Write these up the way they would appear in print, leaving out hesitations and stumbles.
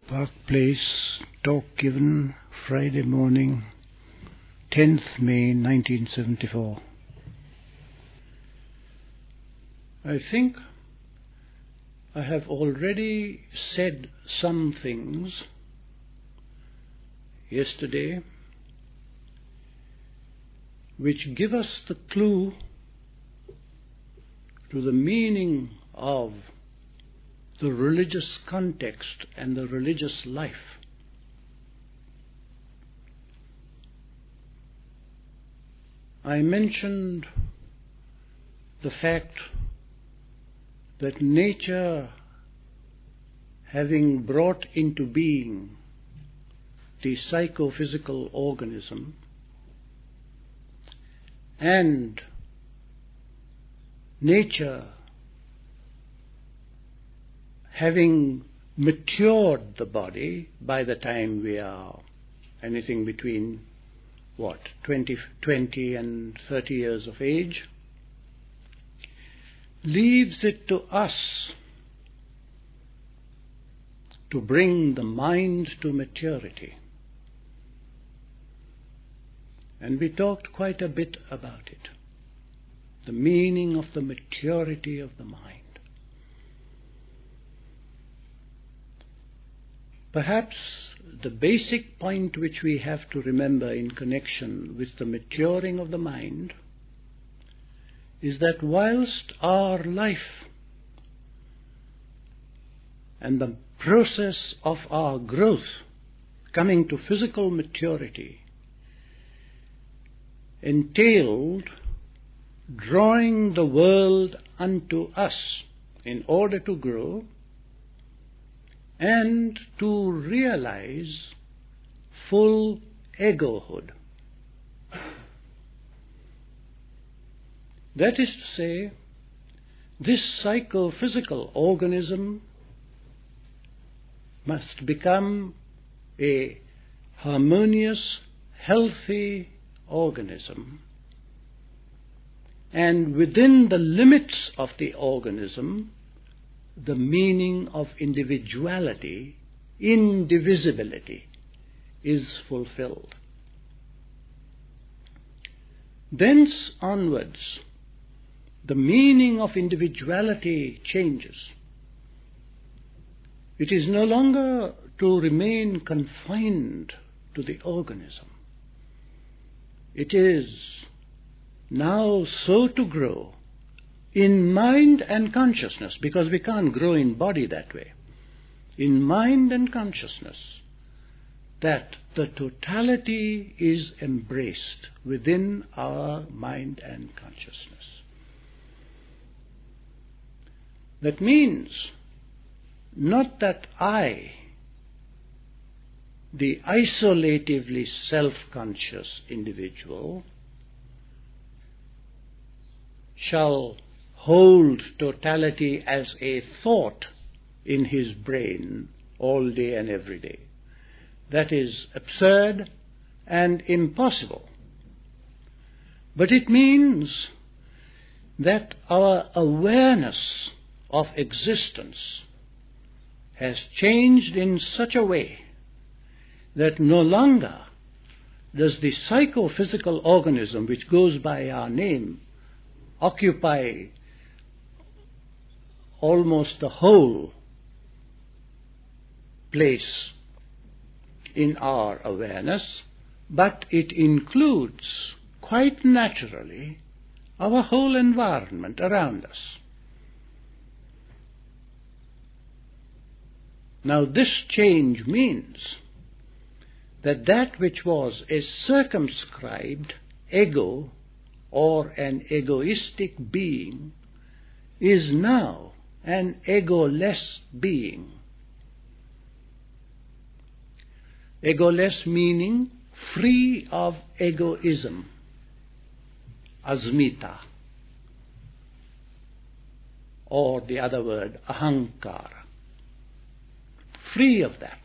Park Place, talk given Friday morning, 10th May 1974. I think I have already said some things yesterday which give us the clue to the meaning of the religious context and the religious life. I mentioned the fact that nature, having brought into being the psychophysical organism, and nature having matured the body by the time we are anything between 20 and 30 years of age, leaves it to us to bring the mind to maturity. And we talked quite a bit about it, the meaning of the maturity of the mind. Perhaps the basic point which we have to remember in connection with the maturing of the mind is that whilst our life and the process of our growth coming to physical maturity entailed drawing the world unto us in order to grow and to realize full egohood. That is to say, this psychophysical organism must become a harmonious, healthy organism, and within the limits of the organism, the meaning of individuality, indivisibility, is fulfilled. Thence onwards, the meaning of individuality changes. It is no longer to remain confined to the organism. It is now so to grow in mind and consciousness, because we can't grow in body that way, in mind and consciousness, that the totality is embraced within our mind and consciousness. That means not that I, the isolatively self-conscious individual, shall hold totality as a thought in his brain all day and every day. That is absurd and impossible. But it means that our awareness of existence has changed in such a way that no longer does the psychophysical organism, which goes by our name, occupy almost the whole place in our awareness, but it includes quite naturally our whole environment around us. Now this change means that that which was a circumscribed ego or an egoistic being is now an egoless being. Egoless meaning free of egoism, asmita, or the other word, ahankara. Free of that.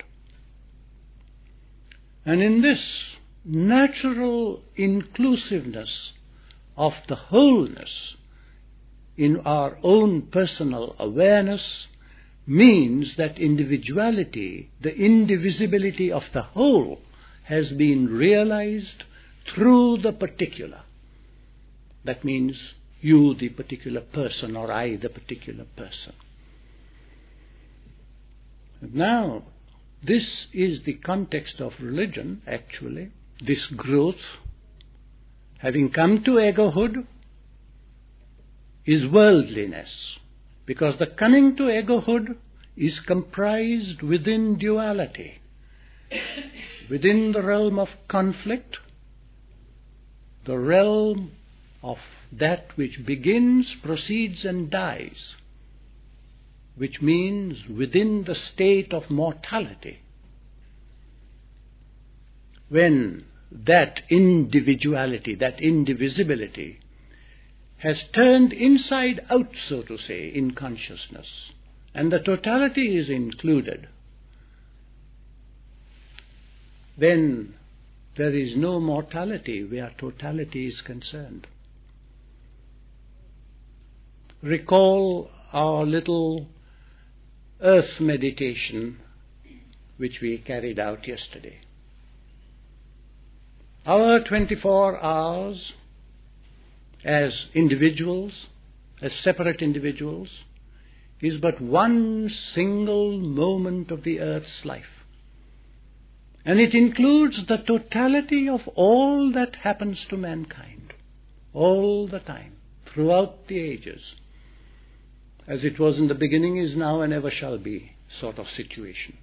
And in this natural inclusiveness of the wholeness in our own personal awareness, means that individuality, the indivisibility of the whole, has been realized through the particular. That means you, the particular person, or I, the particular person. Now, this is the context of religion, actually. This growth, having come to egohood, is worldliness. Because the coming to egohood is comprised within duality, within the realm of conflict, the realm of that which begins, proceeds and dies, which means within the state of mortality. When that individuality, that indivisibility, has turned inside out, so to say, in consciousness, and the totality is included, then there is no mortality where totality is concerned. Recall our little earth meditation which we carried out yesterday. Our 24 hours as individuals, as separate individuals, is but one single moment of the earth's life. And it includes the totality of all that happens to mankind, all the time, throughout the ages. As it was in the beginning, is now, and ever shall be sort of situation.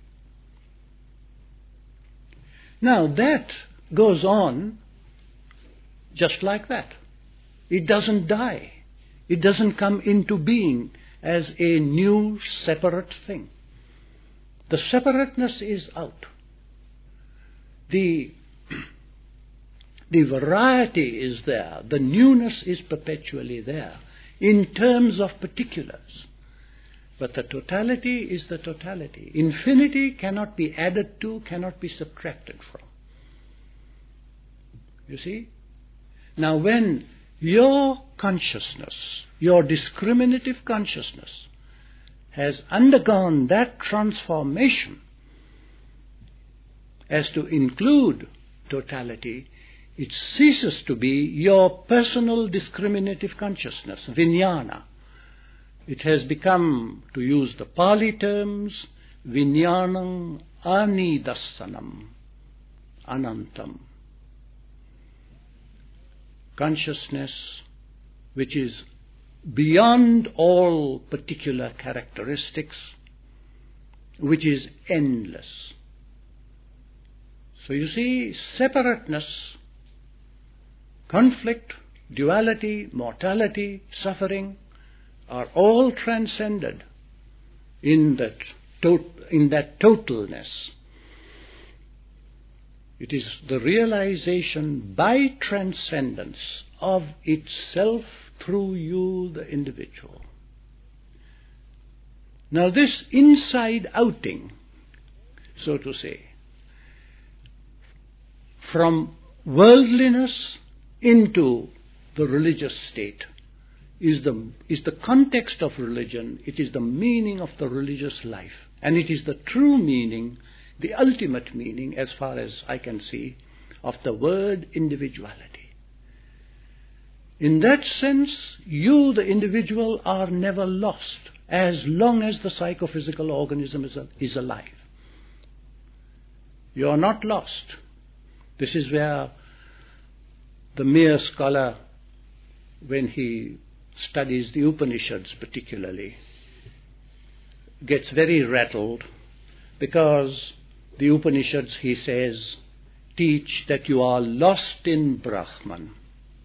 Now that goes on just like that. It doesn't die. It doesn't come into being as a new separate thing. The separateness is out. The variety is there. The newness is perpetually there in terms of particulars. But the totality is the totality. Infinity cannot be added to, cannot be subtracted from. You see? Now when your consciousness, your discriminative consciousness, has undergone that transformation as to include totality, it ceases to be your personal discriminative consciousness, vijnana. It has become, to use the Pali terms, vijnanam anidasanam, anantam. Consciousness which is beyond all particular characteristics, which is endless. So you see, separateness, conflict, duality, mortality, suffering are all transcended in that totalness. It is the realization by transcendence of itself through you, the individual. Now this inside outing, so to say, from worldliness into the religious state is the context of religion. It is the meaning of the religious life, and it is the true meaning, the ultimate meaning, as far as I can see, of the word individuality. In that sense, you, the individual, are never lost as long as the psychophysical organism is alive. You are not lost. This is where the mere scholar, when he studies the Upanishads particularly, gets very rattled, because the Upanishads, he says, teach that you are lost in Brahman.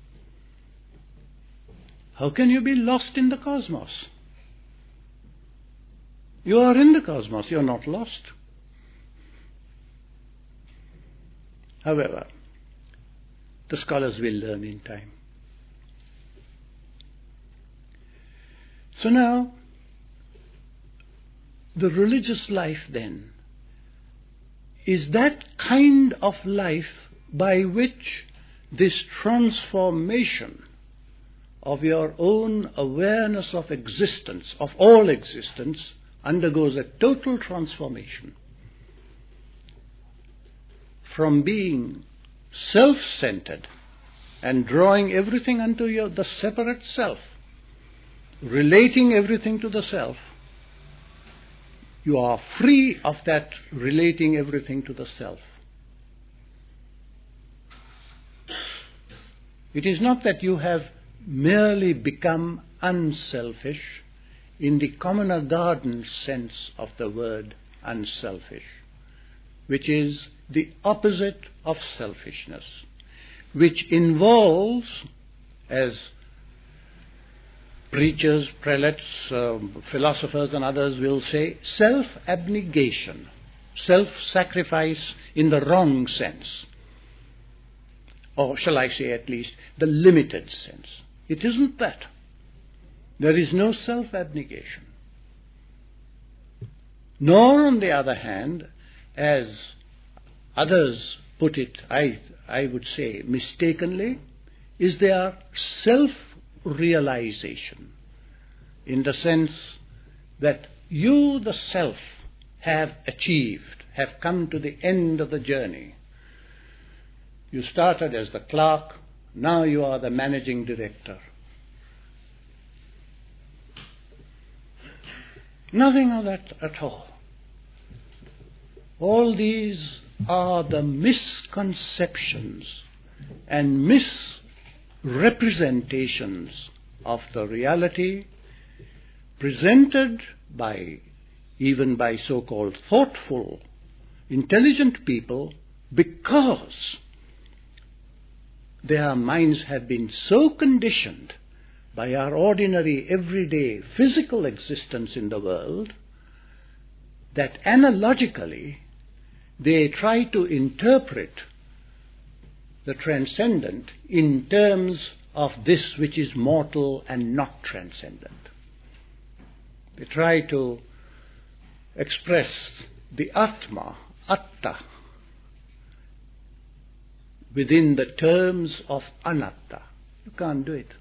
How can you be lost in the cosmos? You are in the cosmos, you are not lost. However, the scholars will learn in time. So now, the religious life then is that kind of life by which this transformation of your own awareness of existence, of all existence, undergoes a total transformation from being self-centered and drawing everything unto the separate self, relating everything to the self. You are free of that relating everything to the self. It is not that you have merely become unselfish in the commoner garden sense of the word unselfish, which is the opposite of selfishness, which involves, as preachers, prelates, philosophers and others will say, self-abnegation, self-sacrifice in the wrong sense, or shall I say at least the limited sense. It isn't that. There is no self-abnegation. Nor, on the other hand, as others put it, I would say mistakenly, is there self-realization, in the sense that you, the self, have achieved, have come to the end of the journey. You started as the clerk, now you are the managing director. Nothing of that at all. All these are the misconceptions and misrepresentations of the reality presented even by so-called thoughtful, intelligent people, because their minds have been so conditioned by our ordinary, everyday, physical existence in the world that analogically they try to interpret the transcendent in terms of this which is mortal and not transcendent. They try to express the Atma, Atta, within the terms of Anatta. You can't do it.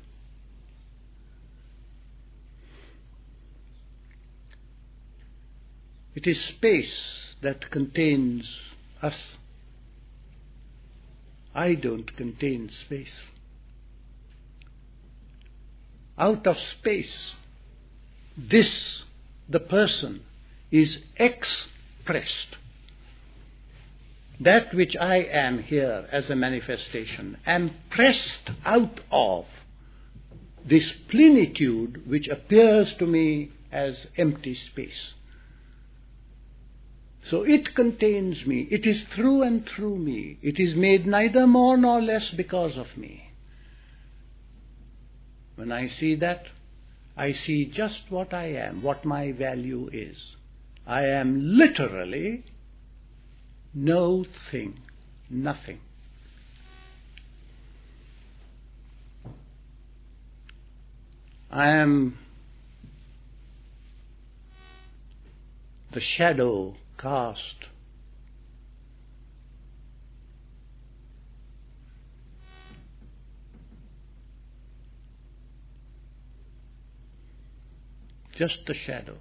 It is space that contains us. I don't contain space. Out of space, this, the person, is expressed. That which I am here as a manifestation am pressed out of this plenitude which appears to me as empty space. So it contains me. It is through and through me. It is made neither more nor less because of me. When I see that, I see just what I am, what my value is. I am literally no thing, nothing. I am the shadow cast just the shadow.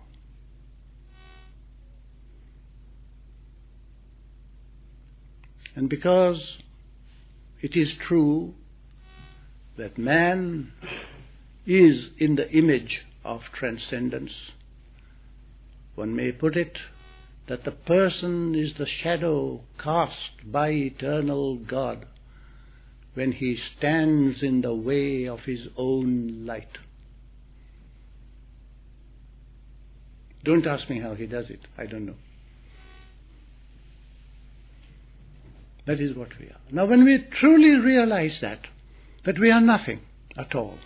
And because it is true that man is in the image of transcendence, one may put it that the person is the shadow cast by eternal God when he stands in the way of his own light. Don't ask me how he does it. I don't know. That is what we are. Now when we truly realize that we are nothing at all,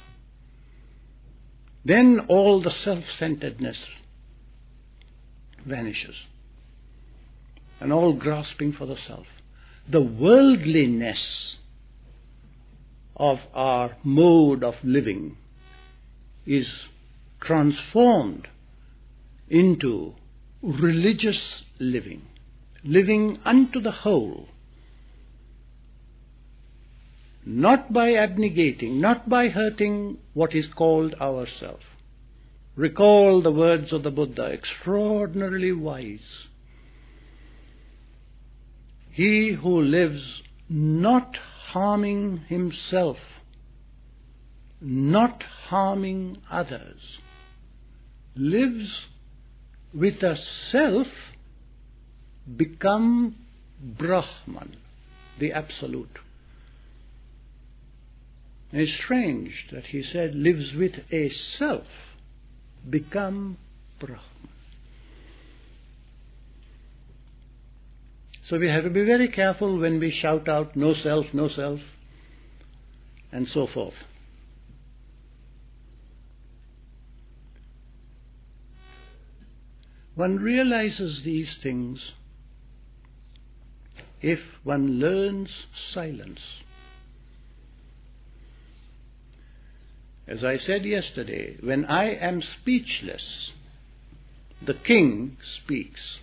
then all the self-centeredness vanishes and all grasping for the self. The worldliness of our mode of living is transformed into religious living, living unto the whole, not by abnegating, not by hurting what is called ourself, Recall the words of the Buddha, extraordinarily wise. He who lives not harming himself, not harming others, lives with a self become Brahman, the Absolute. And it's strange that he said lives with a self become Brahman. So we have to be very careful when we shout out no self, and so forth. One realizes these things if one learns silence. As I said yesterday, when I am speechless, the king speaks.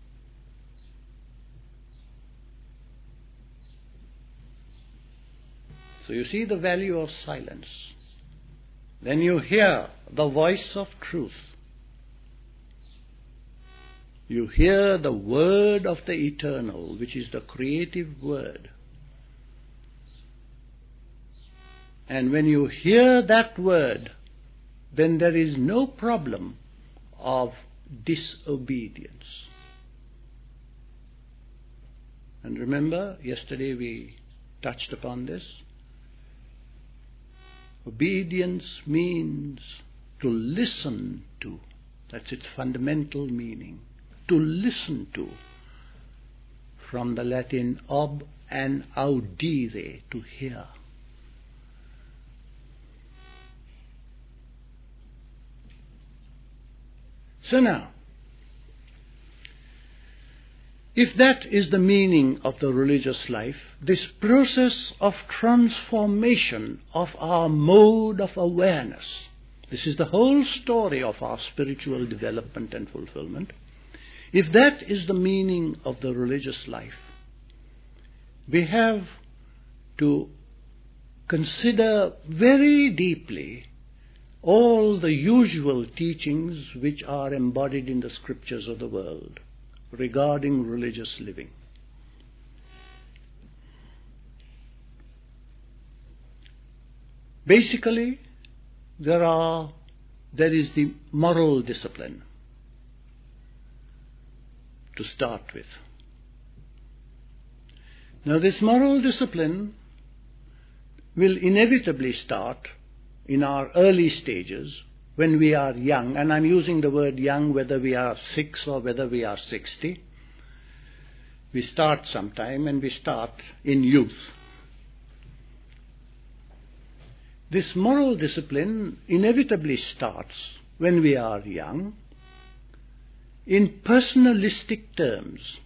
So you see the value of silence. Then you hear the voice of truth. You hear the word of the eternal, which is the creative word. And when you hear that word, then there is no problem of disobedience. And remember, yesterday we touched upon this. Obedience means to listen to. That's its fundamental meaning. To listen to. From the Latin ob and audire, to hear. So now, if that is the meaning of the religious life, this process of transformation of our mode of awareness, this is the whole story of our spiritual development and fulfillment. If that is the meaning of the religious life, we have to consider very deeply all the usual teachings which are embodied in the scriptures of the world regarding religious living. Basically, there is the moral discipline to start with. Now, this moral discipline will inevitably start in our early stages when we are young, and I'm using the word young whether we are 6 or whether we are 60. We start sometime, and we start in youth. This moral discipline inevitably starts when we are young in personalistic terms.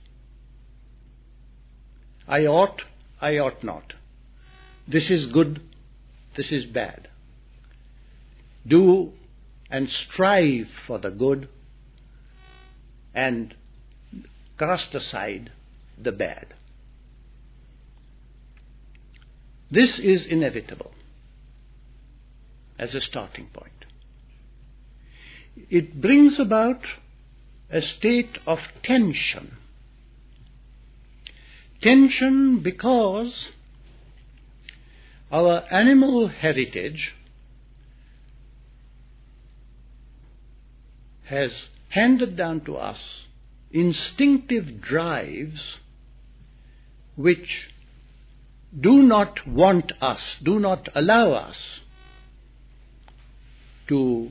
I ought not. This is good, this is bad. Do and strive for the good and cast aside the bad. This is inevitable as a starting point. It brings about a state of tension. Tension because our animal heritage has handed down to us instinctive drives which do not allow us to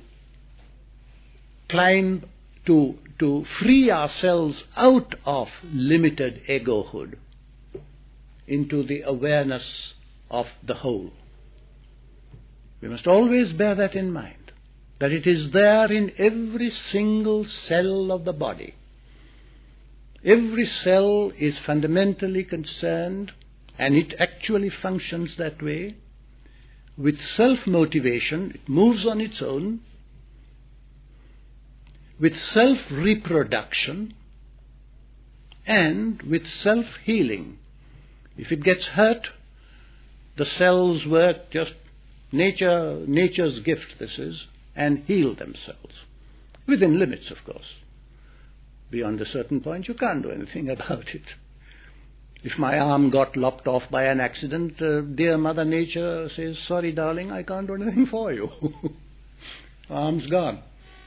climb, to free ourselves out of limited egohood into the awareness of the whole. We must always bear that in mind, that it is there in every single cell of the body. Every cell is fundamentally concerned, and it actually functions that way, with self-motivation. It moves on its own, with self-reproduction, and with self-healing. If it gets hurt, the cells work just nature's gift, this is, and heal themselves. Within limits, of course. Beyond a certain point, you can't do anything about it. If my arm got lopped off by an accident, dear Mother Nature says, sorry, darling, I can't do anything for you. Arm's gone.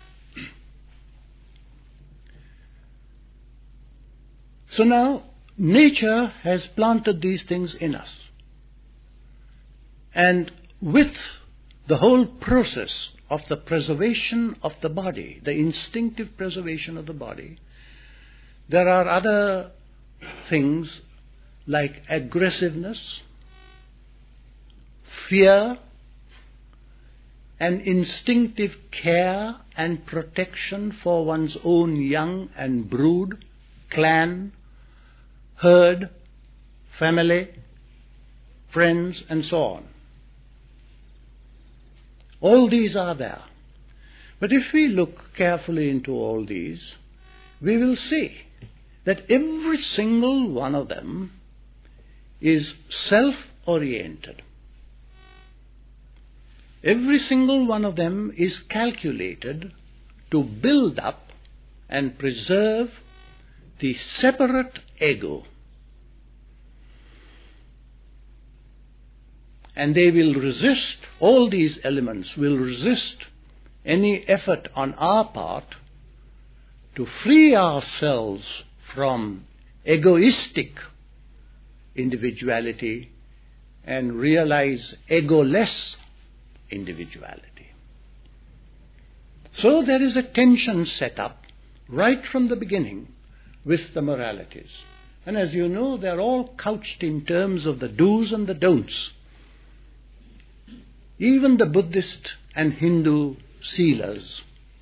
So now, nature has planted these things in us. And with the whole process of the preservation of the body, the instinctive preservation of the body, there are other things like aggressiveness, fear, and instinctive care and protection for one's own young and brood, clan, herd, family, friends, and so on. All these are there. But if we look carefully into all these, we will see that every single one of them is self-oriented. Every single one of them is calculated to build up and preserve the separate ego. And they will resist, all these elements will resist any effort on our part to free ourselves from egoistic individuality and realize egoless individuality. So there is a tension set up right from the beginning with the moralities. And as you know, they are all couched in terms of the do's and the don'ts. Even the Buddhist and Hindu silas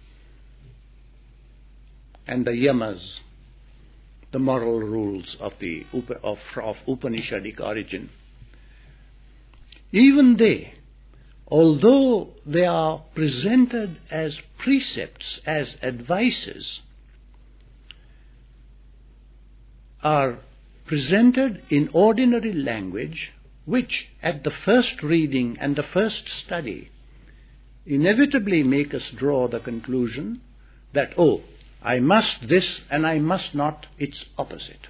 and the yamas, the moral rules of Upanishadic origin, even they, although they are presented as precepts, as advices, are presented in ordinary language, which at the first reading and the first study inevitably make us draw the conclusion that, oh, I must this and I must not its opposite.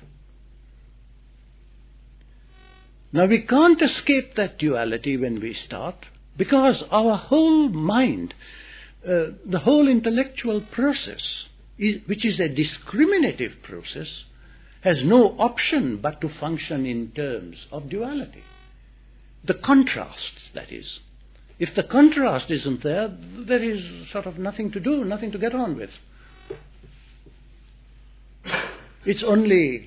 Now we can't escape that duality when we start, because our whole mind, the whole intellectual process, which is a discriminative process, has no option but to function in terms of duality. The contrasts, that is. If the contrast isn't there, there is sort of nothing to do, nothing to get on with. It's only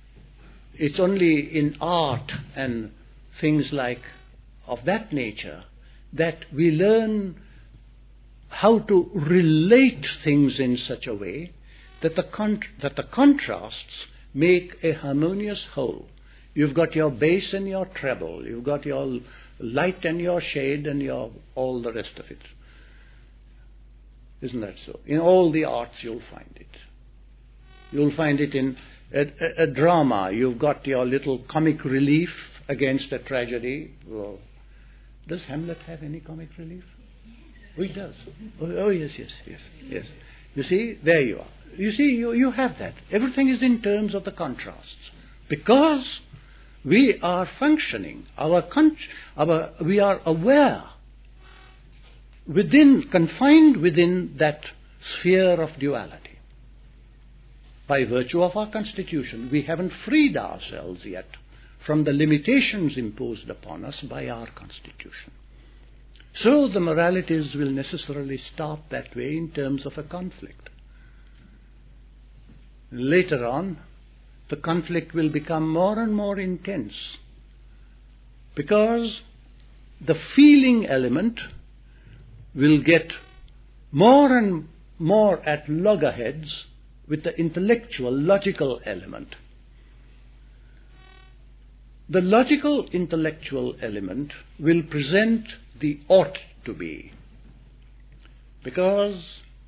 in art and things like of that nature that we learn how to relate things in such a way that the contrasts make a harmonious whole. You've got your bass and your treble, you've got your light and your shade and your all the rest of it. Isn't that so? In all the arts you'll find it. You'll find it in a drama. You've got your little comic relief against a tragedy. Well, does Hamlet have any comic relief? Oh, he does. Oh, yes. You see, there you are. You see, you have that. Everything is in terms of the contrasts. Because we are functioning, we are aware, confined within that sphere of duality. By virtue of our constitution, we haven't freed ourselves yet from the limitations imposed upon us by our constitution. So the moralities will necessarily start that way in terms of a conflict. Later on, the conflict will become more and more intense because the feeling element will get more and more at loggerheads with the intellectual, logical element. The logical, intellectual element will present the ought to be, because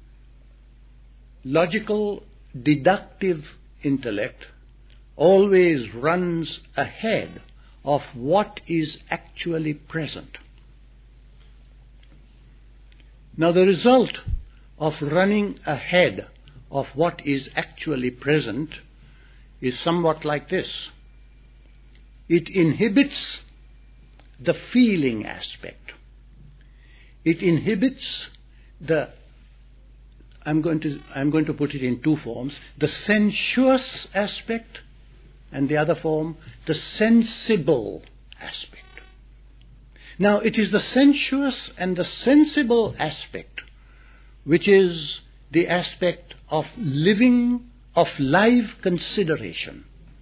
logical, deductive intellect always runs ahead of what is actually present. Now the result of running ahead of what is actually present is somewhat like this. It inhibits the feeling aspect. It inhibits the, I'm going to put it in two forms, the sensuous aspect, and the other form, the sensible aspect. Now it is the sensuous and the sensible aspect which is the aspect of living, of live consideration.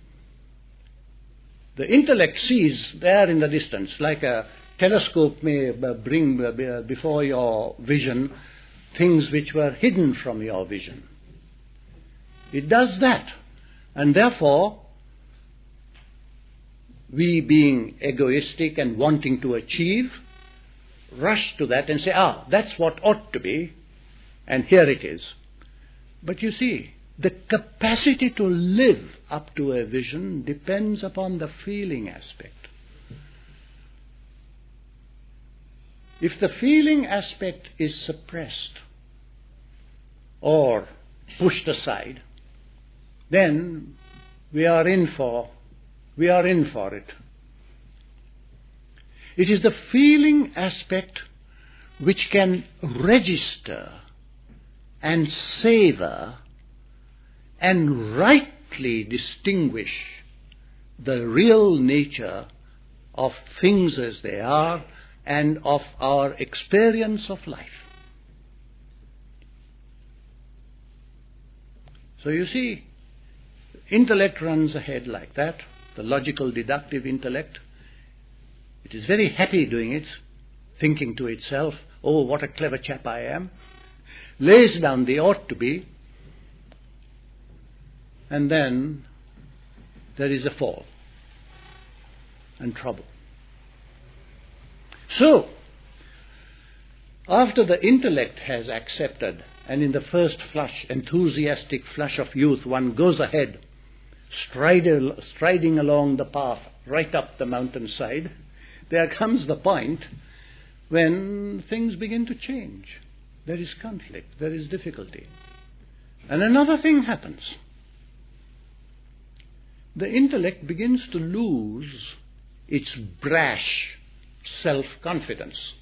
The intellect sees there in the distance, like a telescope may bring before your vision things which were hidden from your vision. It does that. And therefore, we being egoistic and wanting to achieve, rush to that and say, that's what ought to be, and here it is. But you see, the capacity to live up to a vision depends upon the feeling aspect. If the feeling aspect is suppressed or pushed aside, then we are in for it. It is the feeling aspect which can register and savor and rightly distinguish the real nature of things as they are and of our experience of life. So you see, intellect runs ahead like that, the logical deductive intellect. It is very happy doing it, thinking to itself, oh, what a clever chap I am, lays down the ought to be, and then there is a fall and trouble. So, after the intellect has accepted, and in the first flush, enthusiastic flush of youth, one goes ahead, striding along the path right up the mountainside, there comes the point when things begin to change. There is conflict, there is difficulty. And another thing happens. The intellect begins to lose its brash self-confidence.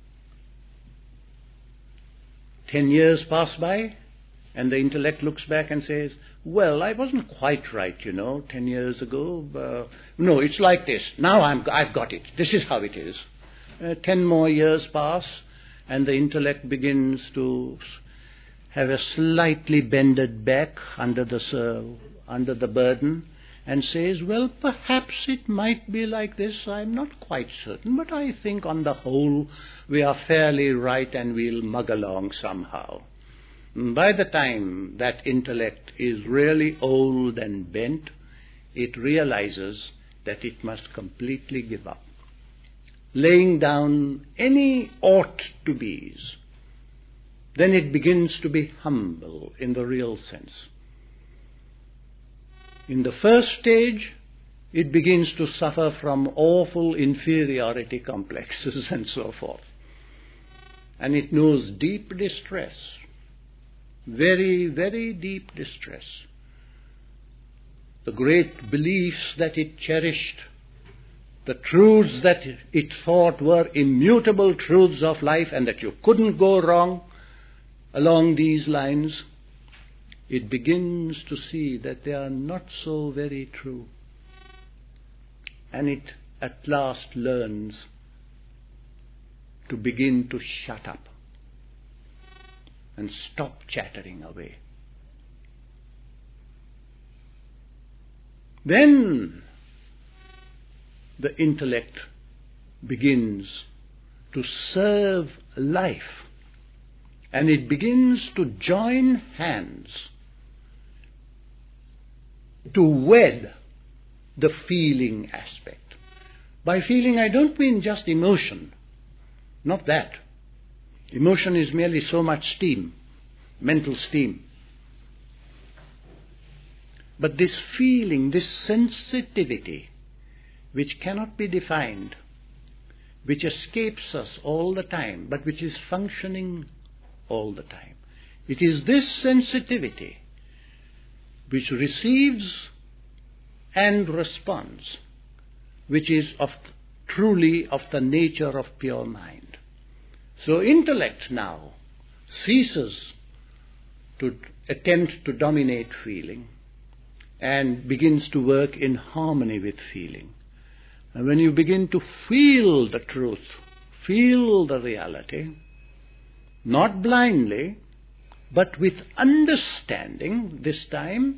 10 years pass by, and the intellect looks back and says, well, I wasn't quite right, 10 years ago. No, it's like this. Now I've got it. This is how it is. 10 more years pass, and the intellect begins to have a slightly bended back under the burden, and says, well, perhaps it might be like this. I'm not quite certain, but I think on the whole we are fairly right and we'll mug along somehow. By the time that intellect is really old and bent, it realizes that it must completely give up, laying down any ought to be's. Then it begins to be humble in the real sense. In the first stage, it begins to suffer from awful inferiority complexes and so forth. And it knows deep distress, very, very deep distress. The great beliefs that it cherished, the truths that it thought were immutable truths of life and that you couldn't go wrong along these lines, it begins to see that they are not so very true. And it at last learns to begin to shut up and stop chattering away. Then the intellect begins to serve life, and it begins to join hands to wed the feeling aspect. By feeling, I don't mean just emotion. Not that. Emotion is merely so much steam, mental steam. But this feeling, this sensitivity, which cannot be defined, which escapes us all the time, but which is functioning all the time. It is this sensitivity which receives and responds, which is truly of the nature of pure mind. So intellect now ceases to attempt to dominate feeling and begins to work in harmony with feeling. And when you begin to feel the truth, feel the reality, not blindly, but with understanding this time,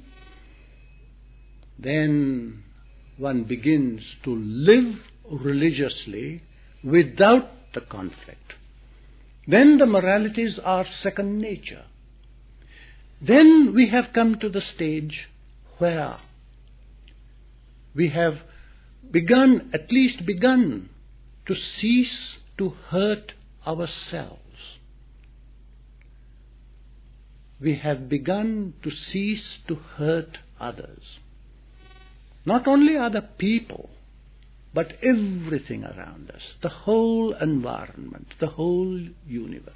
then one begins to live religiously without the conflict. Then the moralities are second nature. Then we have come to the stage where we have at least begun to cease to hurt ourselves. We have begun to cease to hurt others. Not only other people, but everything around us, the whole environment, the whole universe.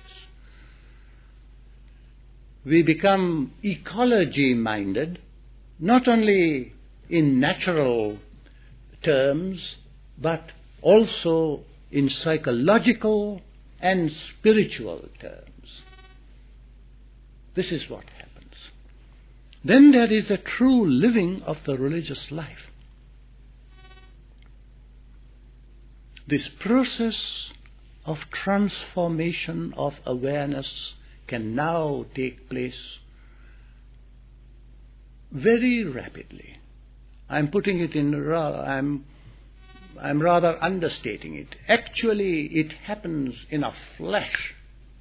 We become ecology-minded, not only in natural terms, but also in psychological and spiritual terms. This is what happens. Then there is a true living of the religious life. This process of transformation of awareness can now take place very rapidly. I'm rather understating it. Actually, it happens in a flash.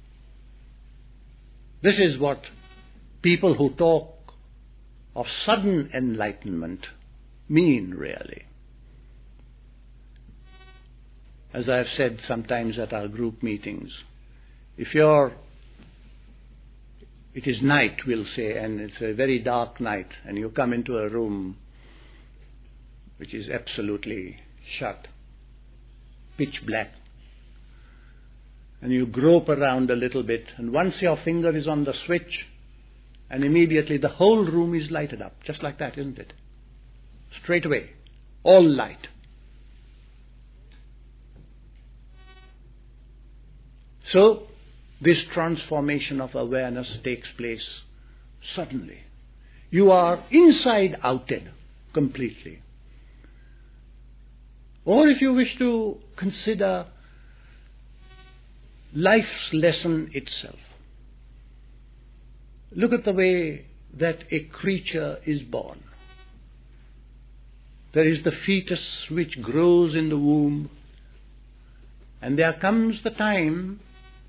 This is what people who talk of sudden enlightenment mean, really. As I've said sometimes at our group meetings, it is night, we'll say, and it's a very dark night, and you come into a room which is absolutely shut, pitch black, and you grope around a little bit, and once your finger is on the switch, and immediately the whole room is lighted up, just like that, isn't it? Straight away, all light. So, this transformation of awareness takes place suddenly. You are inside-outed completely. Or if you wish to consider life's lesson itself, look at the way that a creature is born. There is the fetus which grows in the womb, and there comes the time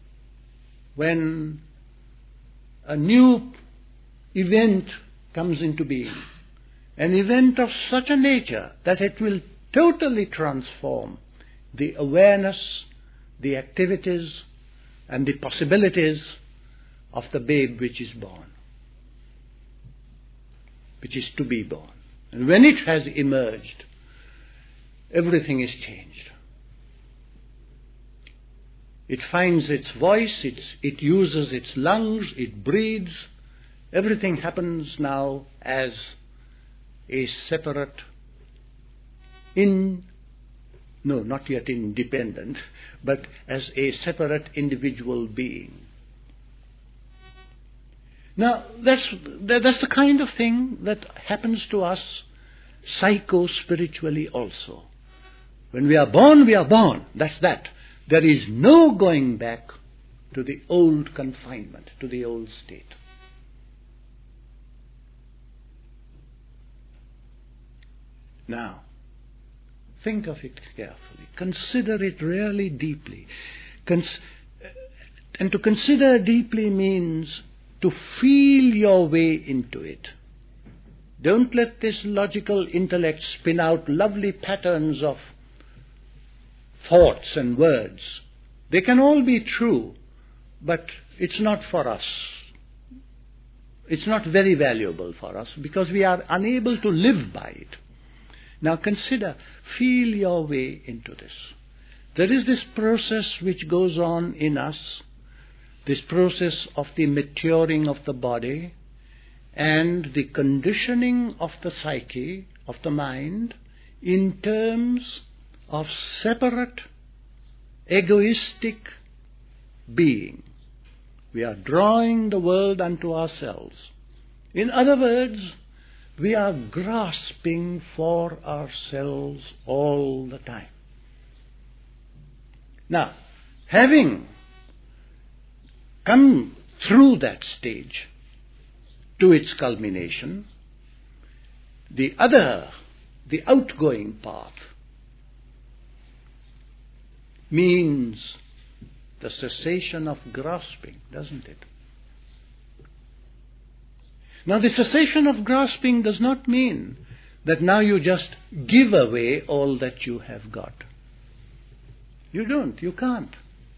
when a new event comes into being, an event of such a nature that it will totally transform the awareness, the activities, and the possibilities of the babe which is born, which is to be born. And when it has emerged, everything is changed. It finds its voice, it uses its lungs, it breathes. Everything happens now as a separate, not yet independent, but as a separate individual being. Now, that's the kind of thing that happens to us psycho-spiritually also. When we are born, that's that. There is no going back to the old confinement, to the old state. Now, think of it carefully. Consider it really deeply. And to consider deeply means to feel your way into it. Don't let this logical intellect spin out lovely patterns of thoughts and words. They can all be true, but it's not for us. It's not very valuable for us because we are unable to live by it. Now consider, feel your way into this. There is this process which goes on in us this process of the maturing of the body and the conditioning of the psyche, of the mind, in terms of separate, egoistic being. We are drawing the world unto ourselves. In other words, we are grasping for ourselves all the time. Now, having come through that stage to its culmination, the outgoing path, means the cessation of grasping, doesn't it? Now, the cessation of grasping does not mean that now you just give away all that you have got. You don't, you can't.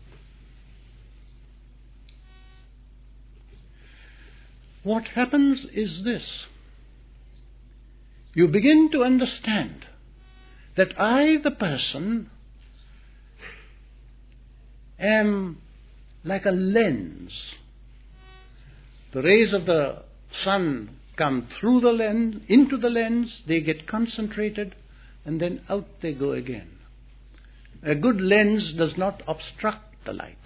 What happens is this. You begin to understand that I, the person, am like a lens. The rays of the sun come through the lens, into the lens, they get concentrated, and then out they go again. A good lens does not obstruct the light.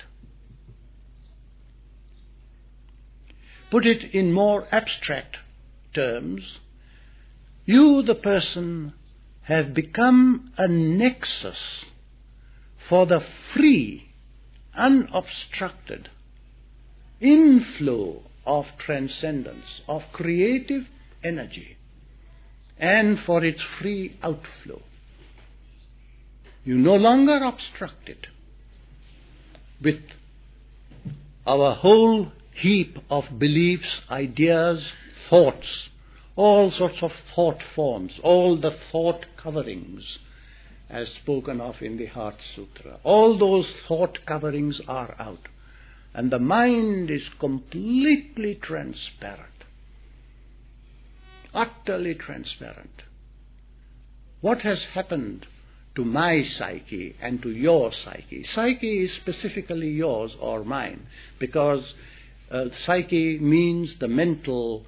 Put it in more abstract terms, you, the person, have become a nexus for the free, unobstructed inflow of transcendence, of creative energy, and for its free outflow. You no longer obstruct it with our whole heap of beliefs, ideas, thoughts, all sorts of thought forms, all the thought coverings as spoken of in the Heart Sutra. All those thought coverings are out, and the mind is completely transparent, utterly transparent. What has happened to my psyche and to your psyche? Psyche is specifically yours or mine, because psyche means the mental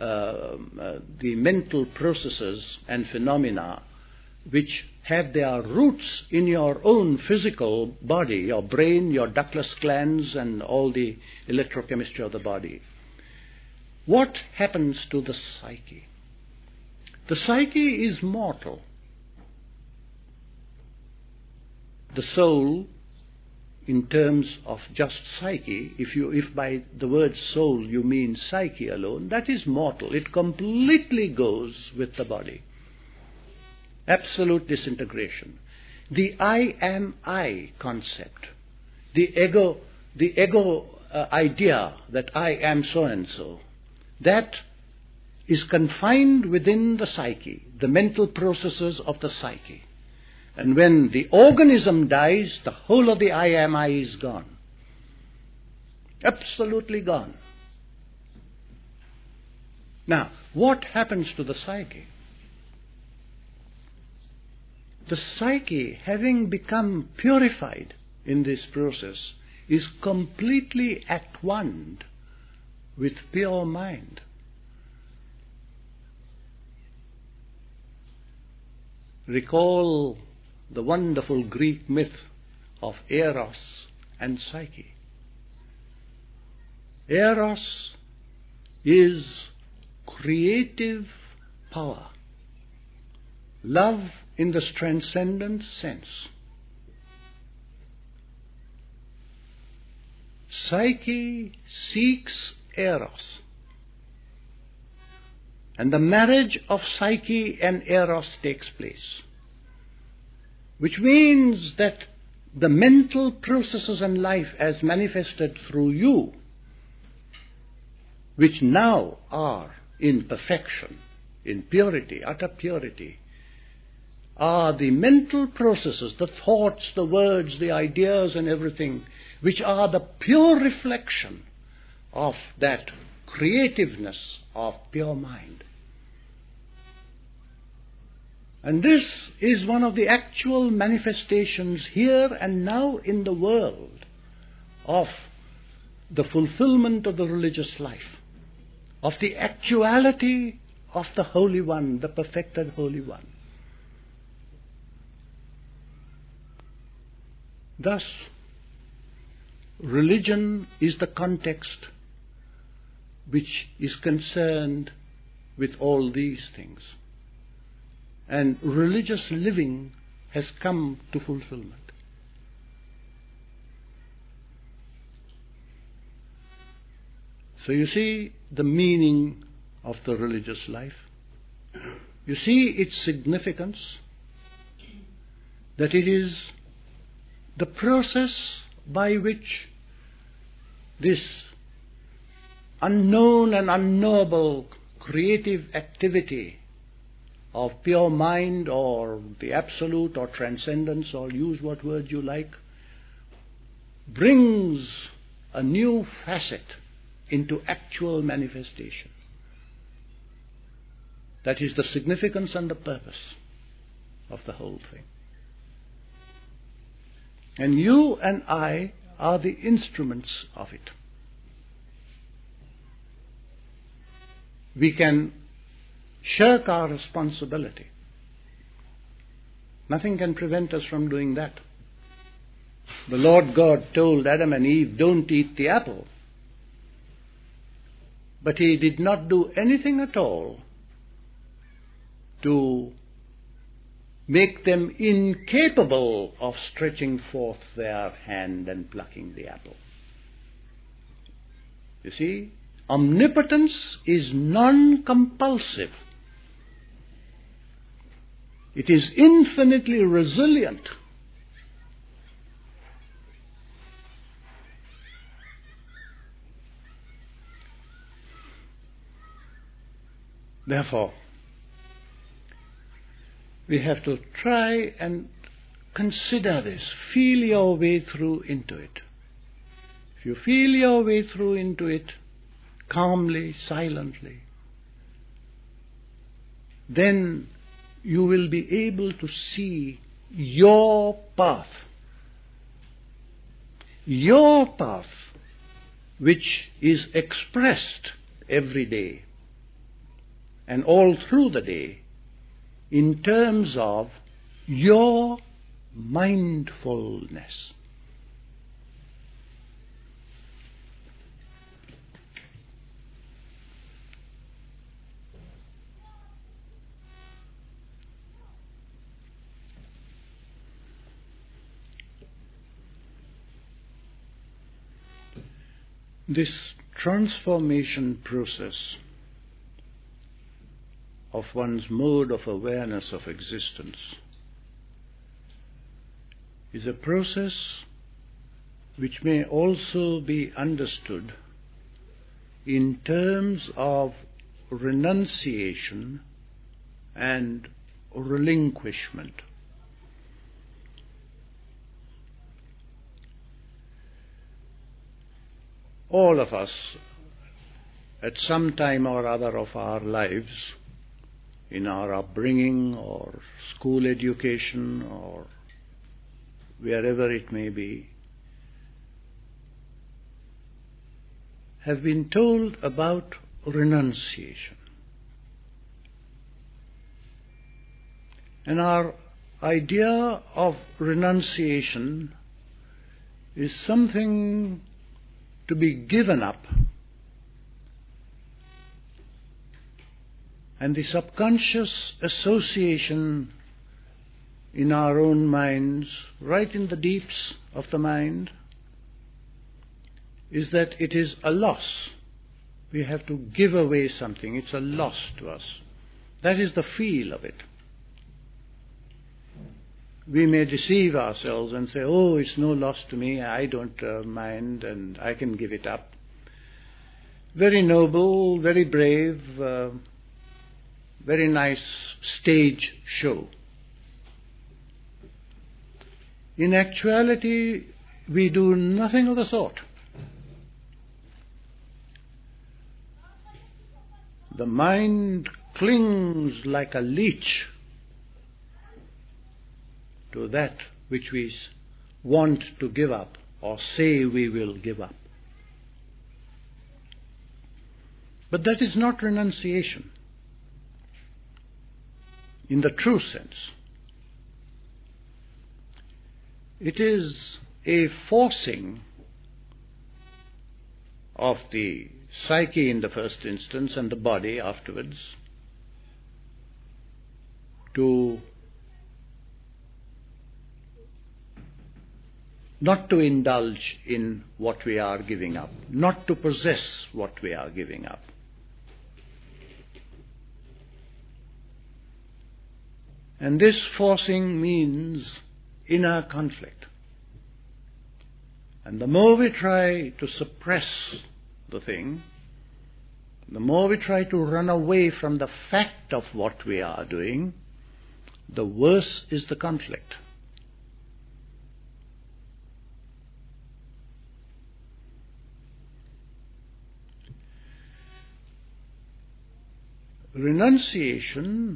processes and phenomena which have their roots in your own physical body, your brain, your ductless glands, and all the electrochemistry of the body. What happens to the psyche? The psyche is mortal. The soul, in terms of just psyche, if by the word soul you mean psyche alone, that is mortal. It completely goes with the body. Absolute disintegration. The I am I concept, the ego idea that I am so and so, that is confined within the psyche, the mental processes of the psyche. And when the organism dies, the whole of the I am I is gone. Absolutely gone. Now, what happens to the psyche? The psyche, having become purified in this process, is completely at one with pure mind. Recall the wonderful Greek myth of Eros and Psyche. Eros is creative power, love in the transcendent sense. Psyche seeks Eros, and the marriage of Psyche and Eros takes place, which means that the mental processes in life as manifested through you, which now are in perfection, in purity, utter purity, are the mental processes, the thoughts, the words, the ideas and everything, which are the pure reflection of that creativeness of pure mind. And this is one of the actual manifestations here and now in the world of the fulfillment of the religious life, of the actuality of the Holy One, the perfected Holy One. Thus, religion is the context which is concerned with all these things. And religious living has come to fulfillment. So you see the meaning of the religious life. You see its significance, that it is the process by which this unknown and unknowable creative activity of pure mind or the absolute or transcendence, or use what word you like, brings a new facet into actual manifestation. That is the significance and the purpose of the whole thing. And you and I are the instruments of it. We can shirk our responsibility. Nothing can prevent us from doing that. The Lord God told Adam and Eve, don't eat the apple. But He did not do anything at all to make them incapable of stretching forth their hand and plucking the apple. You see, omnipotence is non-compulsive. It is infinitely resilient. Therefore, we have to try and consider this, feel your way through into it. If you feel your way through into it, calmly, silently, then you will be able to see your path, which is expressed every day and all through the day in terms of your mindfulness. This transformation process of one's mode of awareness of existence is a process which may also be understood in terms of renunciation and relinquishment. All of us, at some time or other of our lives, in our upbringing or school education or wherever it may be, have been told about renunciation. And our idea of renunciation is something to be given up. And the subconscious association in our own minds, right in the deeps of the mind, is that it is a loss. We have to give away something. It's a loss to us. That is the feel of it. We may deceive ourselves and say, oh, it's no loss to me, I don't mind, and I can give it up. Very noble, very brave, very nice stage show. In actuality, we do nothing of the sort. The mind clings like a leech to that which we want to give up or say we will give up. But that is not renunciation in the true sense. It is a forcing of the psyche in the first instance and the body afterwards to not to indulge in what we are giving up, not to possess what we are giving up. And this forcing means inner conflict. And the more we try to suppress the thing, the more we try to run away from the fact of what we are doing, the worse is the conflict. Renunciation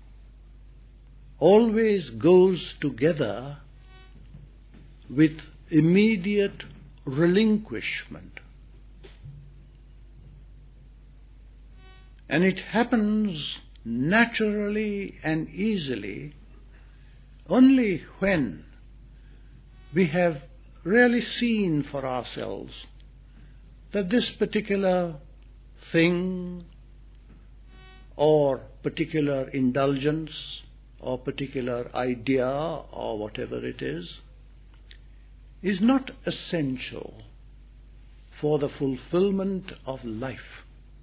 always goes together with immediate relinquishment. And it happens naturally and easily only when we have really seen for ourselves that this particular thing or particular indulgence or particular idea or whatever it is not essential for the fulfillment of life.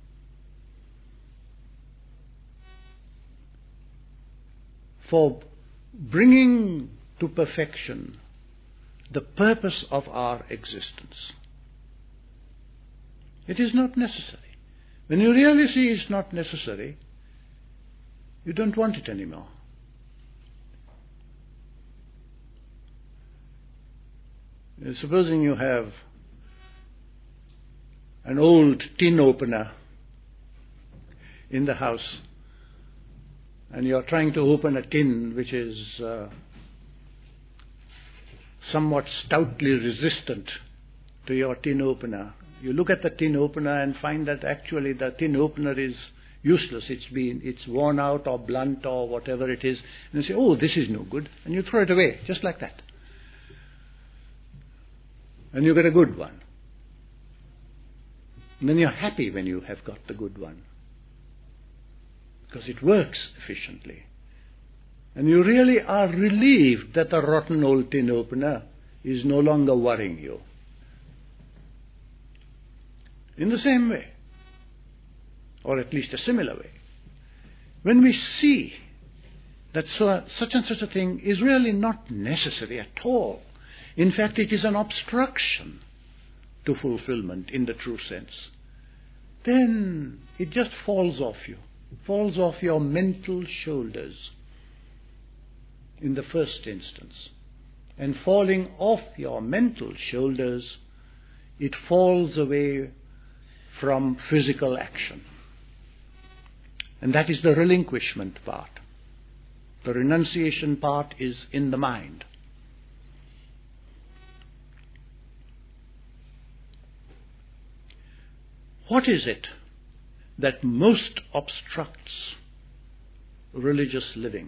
For bringing to perfection the purpose of our existence. It is not necessary. When you really see it's not necessary, you don't want it anymore. Supposing you have an old tin opener in the house and you're trying to open a tin which is somewhat stoutly resistant to your tin opener. You look at the tin opener and find that actually the tin opener is useless. It's worn out or blunt or whatever it is. And you say, oh, this is no good. And you throw it away, just like that. And you get a good one. And then you're happy when you have got the good one, because it works efficiently. And you really are relieved that the rotten old tin opener is no longer worrying you. In the same way, or at least a similar way, when we see that such and such a thing is really not necessary at all, in fact it is an obstruction to fulfillment in the true sense, then it just falls off you, falls off your mental shoulders in the first instance. And falling off your mental shoulders, it falls away from physical action. And that is the relinquishment part. The renunciation part is in the mind. What is it that most obstructs religious living?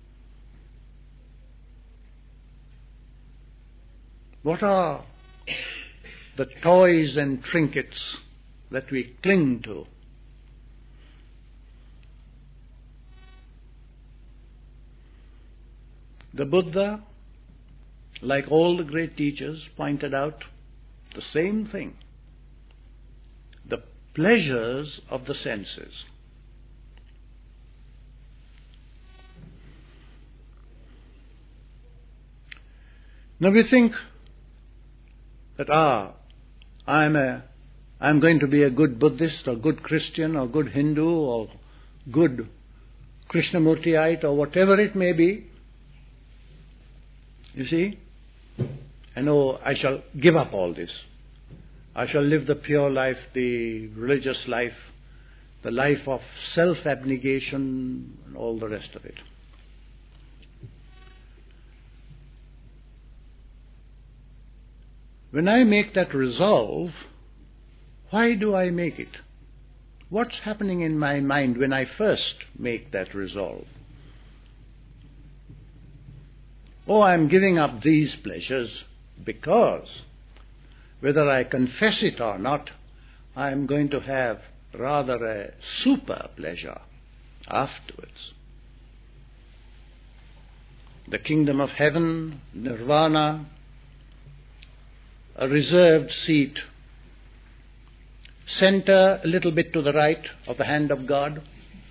What are the toys and trinkets that we cling to? The Buddha, like all the great teachers, pointed out the same thing: the pleasures of the senses. Now we think that, I'm going to be a good Buddhist or good Christian or good Hindu or good Krishnamurtiite or whatever it may be. You see? And I shall give up all this. I shall live the pure life, the religious life, the life of self-abnegation and all the rest of it. When I make that resolve, why do I make it? What's happening in my mind when I first make that resolve? Oh, I'm giving up these pleasures because, whether I confess it or not, I'm going to have rather a super pleasure afterwards. The kingdom of heaven, nirvana, a reserved seat, center a little bit to the right of the hand of God.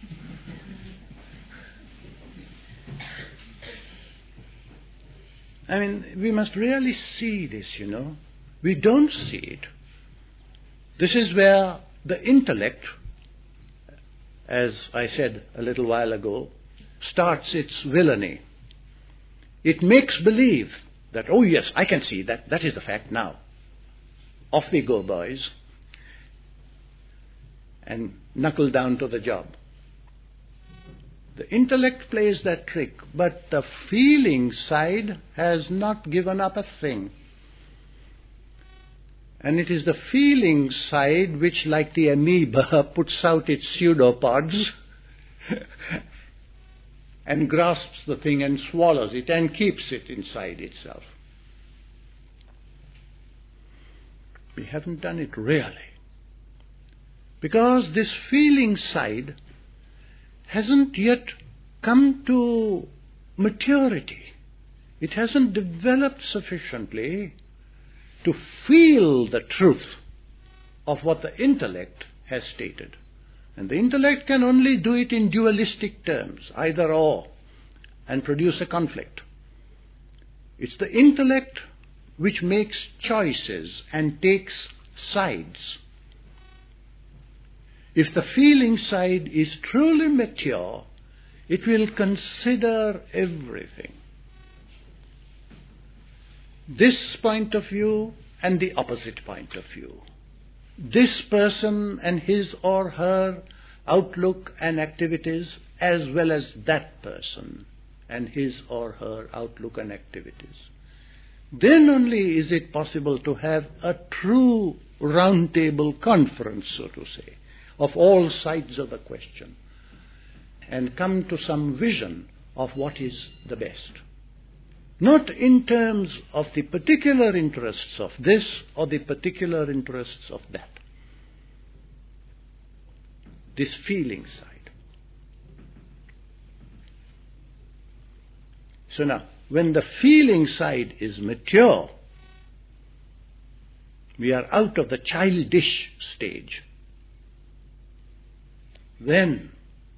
I mean, we must really see this, We don't see it. This is where the intellect, as I said a little while ago, starts its villainy. It makes believe that, oh yes, I can see that. That is the fact now. Off we go, boys. And knuckle down to the job. The intellect plays that trick, but the feeling side has not given up a thing. And it is the feeling side which, like the amoeba, puts out its pseudopods and grasps the thing and swallows it and keeps it inside itself. We haven't done it really. Because this feeling side hasn't yet come to maturity. It hasn't developed sufficiently to feel the truth of what the intellect has stated. And the intellect can only do it in dualistic terms, either or, and produce a conflict. It's the intellect which makes choices and takes sides. If the feeling side is truly mature, it will consider everything. This point of view and the opposite point of view. This person and his or her outlook and activities, as well as that person and his or her outlook and activities. Then only is it possible to have a true round-table conference, so to say, of all sides of the question, and come to some vision of what is the best. Not in terms of the particular interests of this or the particular interests of that. This feeling side. So now, when the feeling side is mature, we are out of the childish stage. Then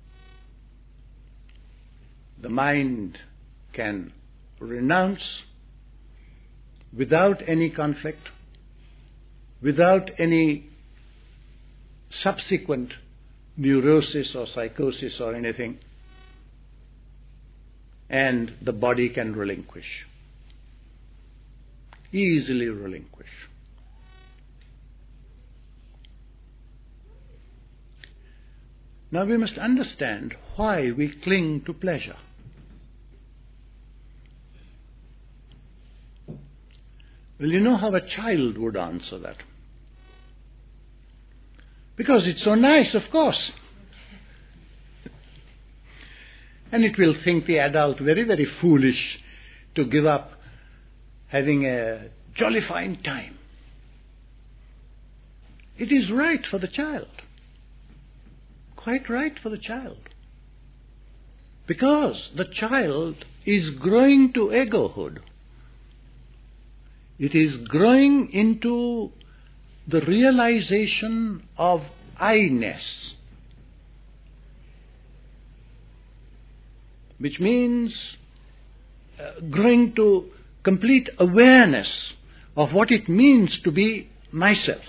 the mind can renounce without any conflict, without any subsequent neurosis or psychosis or anything, and the body can relinquish, easily relinquish. Now we must understand why we cling to pleasure. Well, you know how a child would answer that. Because it's so nice, of course. And it will think the adult very, very foolish to give up having a jolly fine time. It is right for the child. Quite right for the child. Because the child is growing to egohood. It is growing into the realization of I-ness, which means growing to complete awareness of what it means to be myself,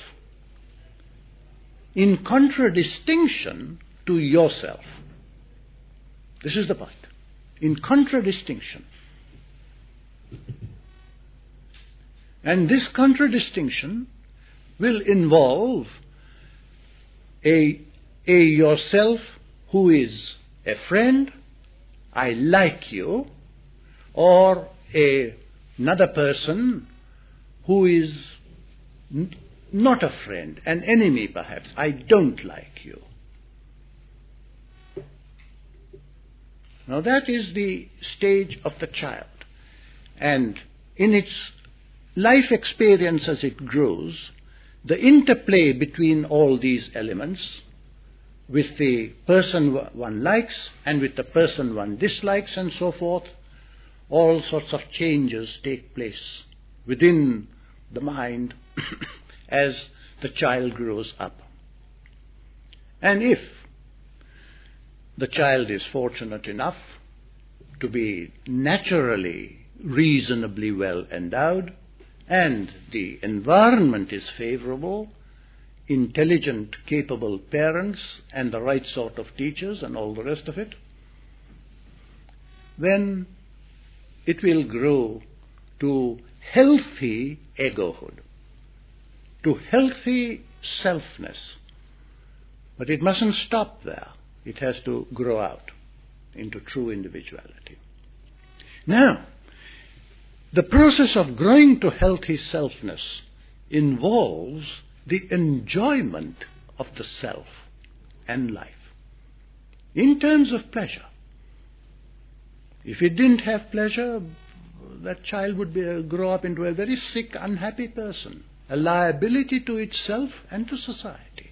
in contradistinction to yourself. This is the point. In contradistinction. And this contradistinction will involve a yourself who is a friend, I like you, or another person who is not a friend, an enemy perhaps, I don't like you. Now that is the stage of the child. And in its life experience as it grows, the interplay between all these elements, with the person one likes and with the person one dislikes and so forth, all sorts of changes take place within the mind as the child grows up. And if the child is fortunate enough to be naturally reasonably well endowed, and the environment is favorable, intelligent, capable parents and the right sort of teachers and all the rest of it, then it will grow to healthy egohood, to healthy selfness. But it mustn't stop there. It has to grow out into true individuality. Now, the process of growing to healthy selfness involves the enjoyment of the self and life in terms of pleasure. If it didn't have pleasure, that child would grow up into a very sick, unhappy person, a liability to itself and to society.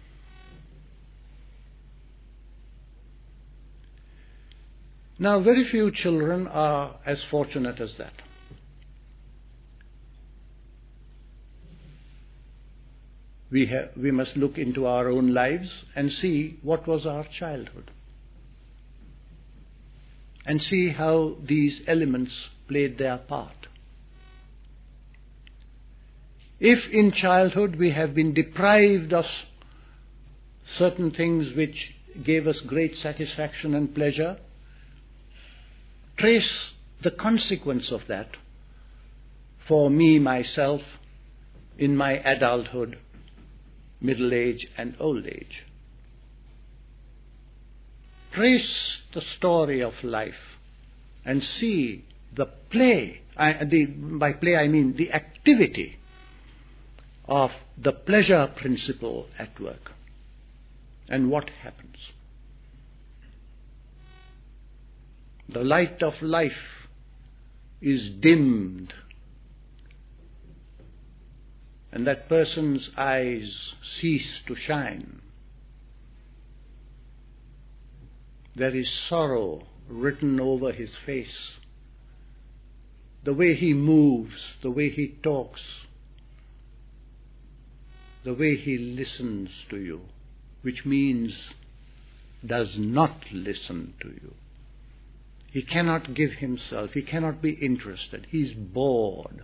Now, very few children are as fortunate as that. We must look into our own lives and see what was our childhood, and see how these elements played their part. If in childhood we have been deprived of certain things which gave us great satisfaction and pleasure, trace the consequence of that for me, myself, in my adulthood, middle age and old age. Trace the story of life and see the play, by play I mean the activity of the pleasure principle at work, and what happens. The light of life is dimmed, and that person's eyes cease to shine. There is sorrow written over his face. The way he moves, the way he talks, the way he listens to you, which means does not listen to you. He cannot give himself, he cannot be interested, he's bored.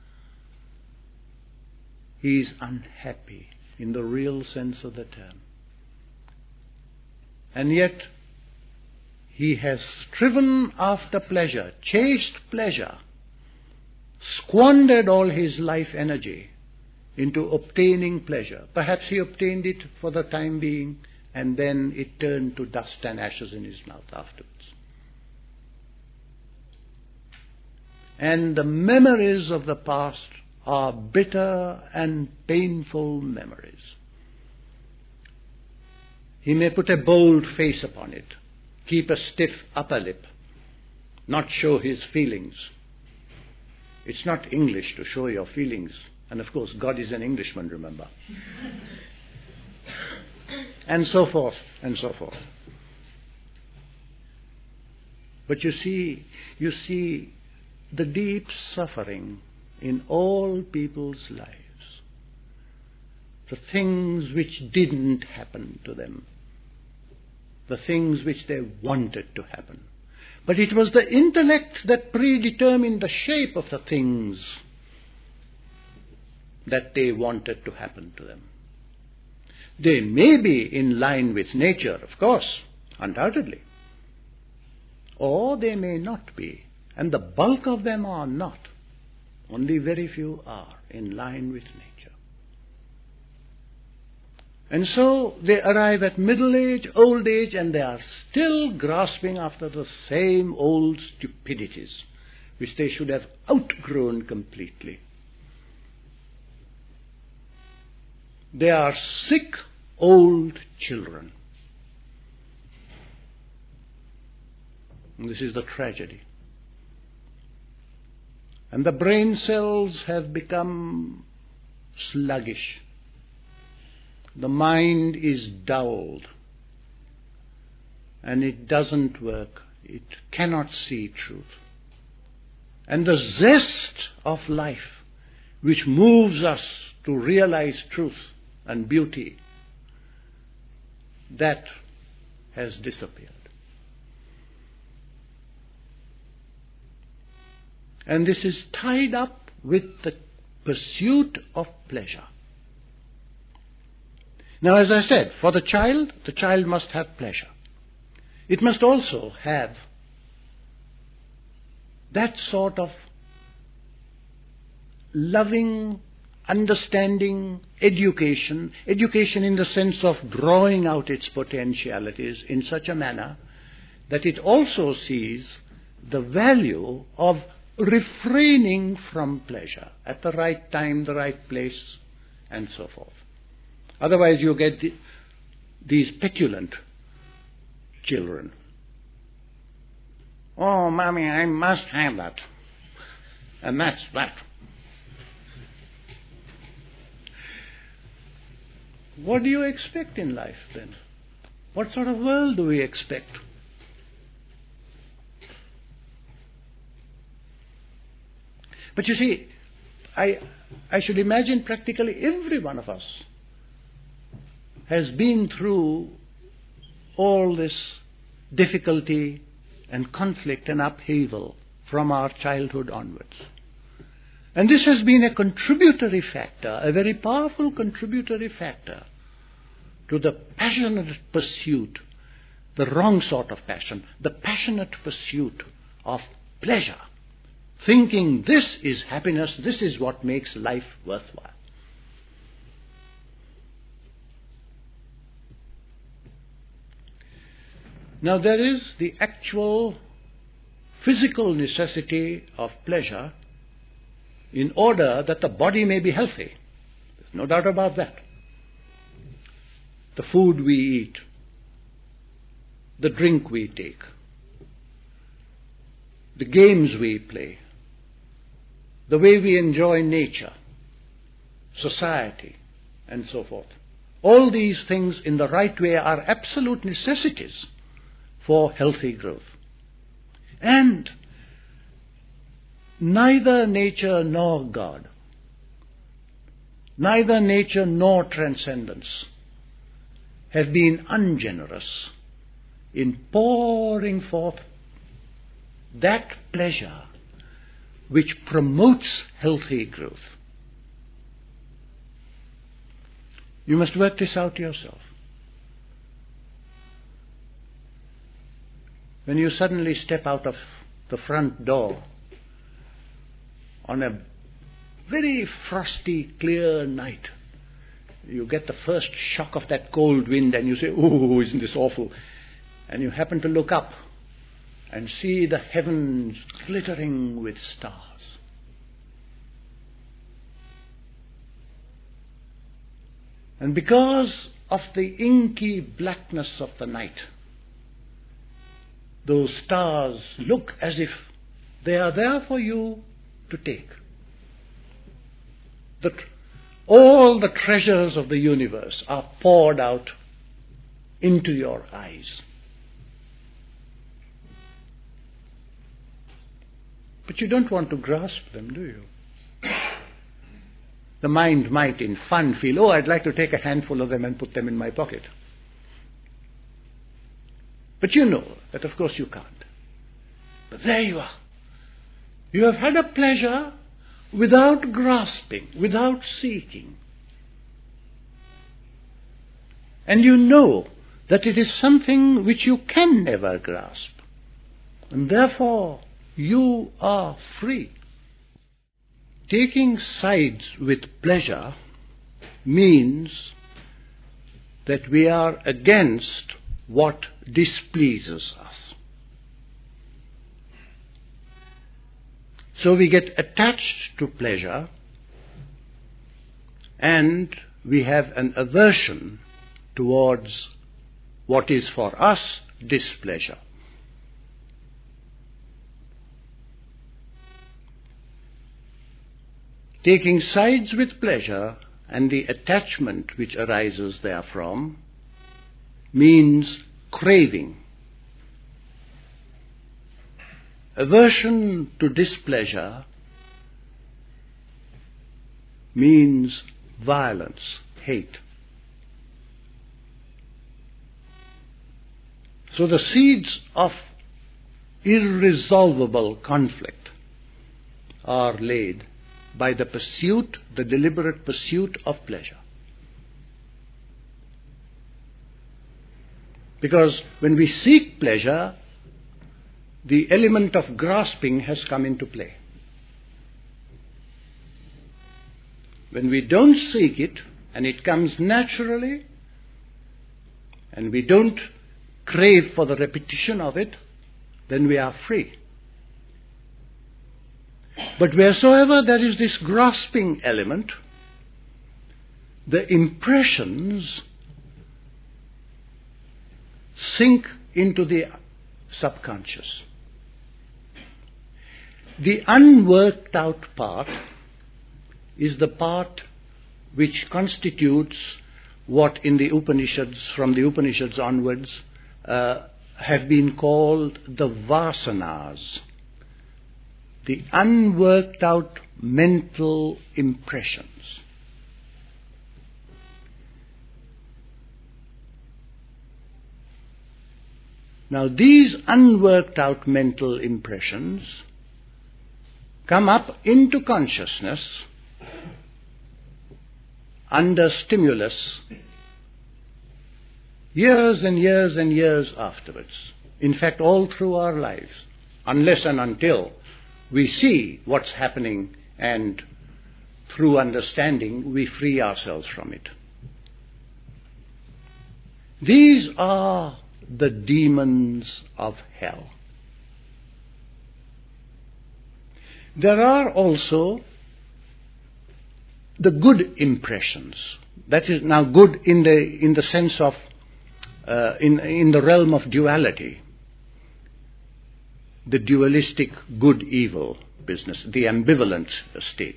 He is unhappy in the real sense of the term. And yet, he has striven after pleasure, chased pleasure, squandered all his life energy into obtaining pleasure. Perhaps he obtained it for the time being, and then it turned to dust and ashes in his mouth afterwards. And the memories of the past are bitter and painful memories. He may put a bold face upon it, keep a stiff upper lip, not show his feelings. It's not English to show your feelings. And of course, God is an Englishman, remember. And so forth, and so forth. But you see the deep suffering in all people's lives. The things which didn't happen to them. The things which they wanted to happen. But it was the intellect that predetermined the shape of the things that they wanted to happen to them. They may be in line with nature, of course, undoubtedly. Or they may not be. And the bulk of them are not. Only very few are in line with nature. And so they arrive at middle age, old age, and they are still grasping after the same old stupidities, which they should have outgrown completely. They are sick old children. And this is the tragedy. And the brain cells have become sluggish. The mind is dulled. And it doesn't work. It cannot see truth. And the zest of life, which moves us to realize truth and beauty, that has disappeared. And this is tied up with the pursuit of pleasure. Now, as I said, for the child must have pleasure. It must also have that sort of loving, understanding education in the sense of drawing out its potentialities in such a manner that it also sees the value of refraining from pleasure at the right time, the right place, and so forth. Otherwise you get these petulant children. Oh, Mommy, I must have that. And that's that. What do you expect in life then? What sort of world do we expect? But you see, I should imagine practically every one of us has been through all this difficulty and conflict and upheaval from our childhood onwards. And this has been a contributory factor, a very powerful contributory factor to the passionate pursuit, the wrong sort of passion, the passionate pursuit of pleasure, thinking this is happiness, this is what makes life worthwhile. Now there is the actual physical necessity of pleasure in order that the body may be healthy. There's no doubt about that. The food we eat, the drink we take, the games we play, the way we enjoy nature, society, and so forth. All these things in the right way are absolute necessities for healthy growth. And neither nature nor God, neither nature nor transcendence have been ungenerous in pouring forth that pleasure which promotes healthy growth. You must work this out yourself. When you suddenly step out of the front door on a very frosty, clear night, you get the first shock of that cold wind and you say, "Oh, isn't this awful?" And you happen to look up and see the heavens glittering with stars. And because of the inky blackness of the night, those stars look as if they are there for you to take. All the treasures of the universe are poured out into your eyes. But you don't want to grasp them, do you? The mind might in fun feel, "Oh, I'd like to take a handful of them and put them in my pocket." But you know that of course you can't. But there you are. You have had a pleasure without grasping, without seeking. And you know that it is something which you can never grasp. And therefore you are free. Taking sides with pleasure means that we are against what displeases us. So we get attached to pleasure and we have an aversion towards what is for us displeasure. taking sides with pleasure and the attachment which arises therefrom means craving. Aversion to displeasure means violence, hate. So the seeds of irresolvable conflict are laid by the pursuit, the deliberate pursuit of pleasure. Because when we seek pleasure, the element of grasping has come into play. When we don't seek it, and it comes naturally, and we don't crave for the repetition of it, then we are free. But wheresoever there is this grasping element, the impressions sink into the subconscious. The unworked out part is the part which constitutes what in the Upanishads, from the Upanishads onwards, have been called the vasanas, the unworked out mental impressions. Now these unworked out mental impressions come up into consciousness under stimulus years and years and years afterwards. In fact, all through our lives, unless and until we see what's happening and through understanding we free ourselves from it. These are the demons of hell. There are also the good impressions. That is now good in the sense of in the realm of duality, the dualistic good-evil business, the ambivalent state.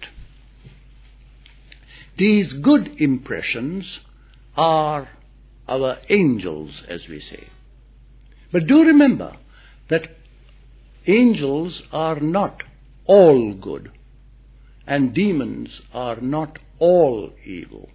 These good impressions are our angels, as we say. But do remember that angels are not all good, and demons are not all evil.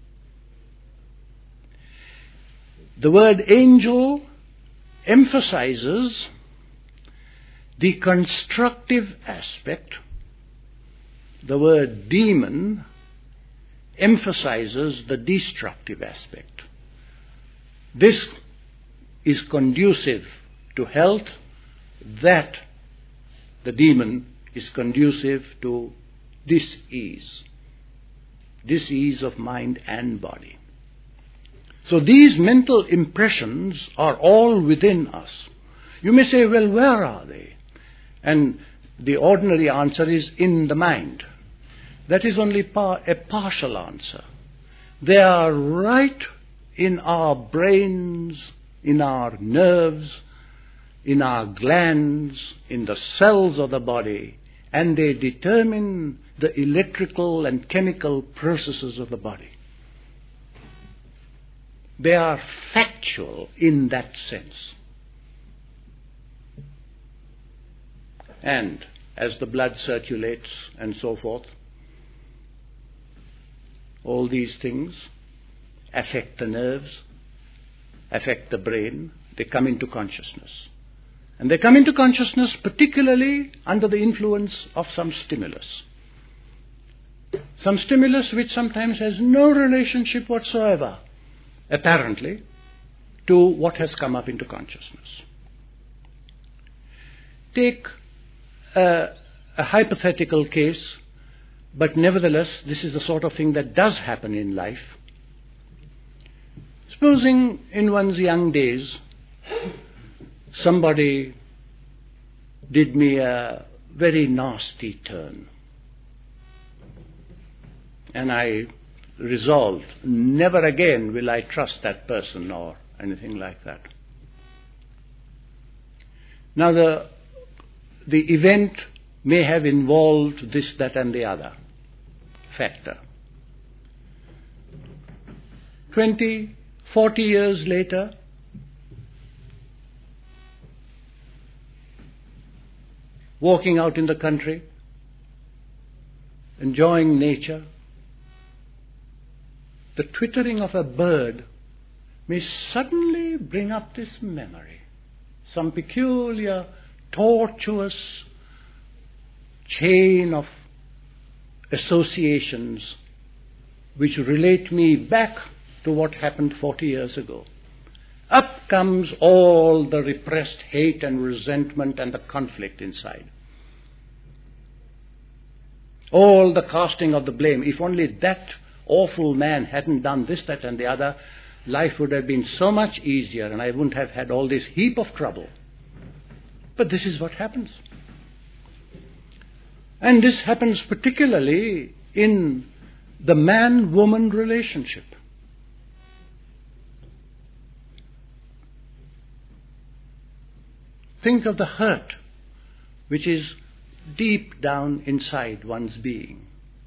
The word angel emphasizes the constructive aspect. The word demon emphasizes the destructive aspect. This is conducive to health, that the demon is conducive to dis-ease of mind and body. So these mental impressions are all within us. You may say, well, where are they? And the ordinary answer is in the mind. That is only a partial answer. They are right in our brains, in our nerves, in our glands, in the cells of the body, and they determine the electrical and chemical processes of the body. They are factual in that sense. And as the blood circulates and so forth, all these things affect the nerves, affect the brain, they come into consciousness. And they come into consciousness particularly under the influence of some stimulus. Some stimulus which sometimes has no relationship whatsoever, apparently, to what has come up into consciousness. Take a hypothetical case, but nevertheless, this is the sort of thing that does happen in life. Supposing in one's young days, somebody did me a very nasty turn, and I resolved, never again will I trust that person or anything like that. Now the event may have involved this, that and the other. factor. 20, 40 years later, walking out in the country, enjoying nature, the twittering of a bird may suddenly bring up this memory, some peculiar, tortuous chain of associations which relate me back to what happened 40 years ago. Up comes all the repressed hate and resentment and the conflict inside. All the casting of the blame. If only that awful man hadn't done this, that and the other, life would have been so much easier and I wouldn't have had all this heap of trouble. But this is what happens. And this happens particularly in the man-woman relationship. Think of the hurt which is deep down inside one's being.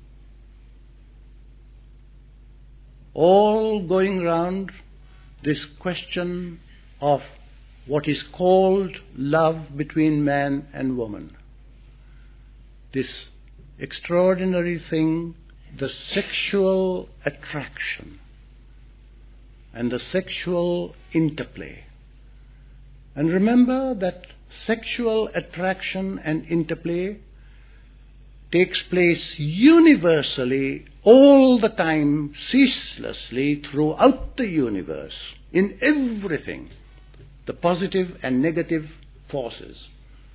All going round this question of what is called love between man and woman. This extraordinary thing, the sexual attraction and the sexual interplay. And remember that sexual attraction and interplay takes place universally, all the time, ceaselessly, throughout the universe, in everything, the positive and negative forces,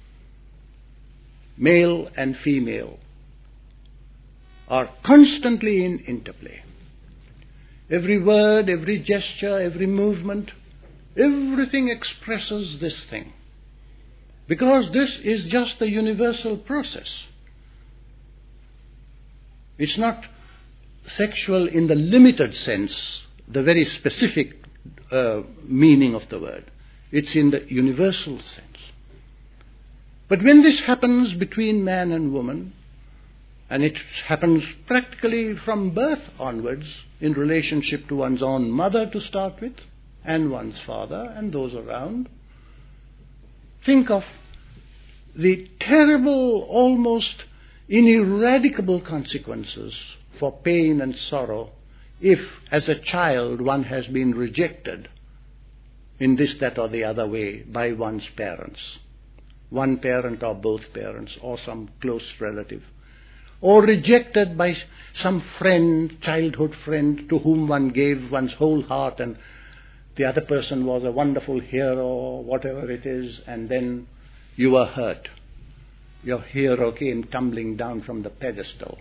male and female, are constantly in interplay. Every word, every gesture, every movement, everything expresses this thing. Because this is just the universal process. It's not sexual in the limited sense, the very specific meaning of the word. It's in the universal sense. But when this happens between man and woman, and it happens practically from birth onwards in relationship to one's own mother to start with, and one's father and those around, think of the terrible, almost ineradicable consequences for pain and sorrow if, as a child, one has been rejected in this, that, or the other way by one's parents, one parent or both parents or some close relative, or rejected by some friend, childhood friend, to whom one gave one's whole heart and the other person was a wonderful hero or whatever it is, and then you were hurt. Your hero came tumbling down from the pedestal.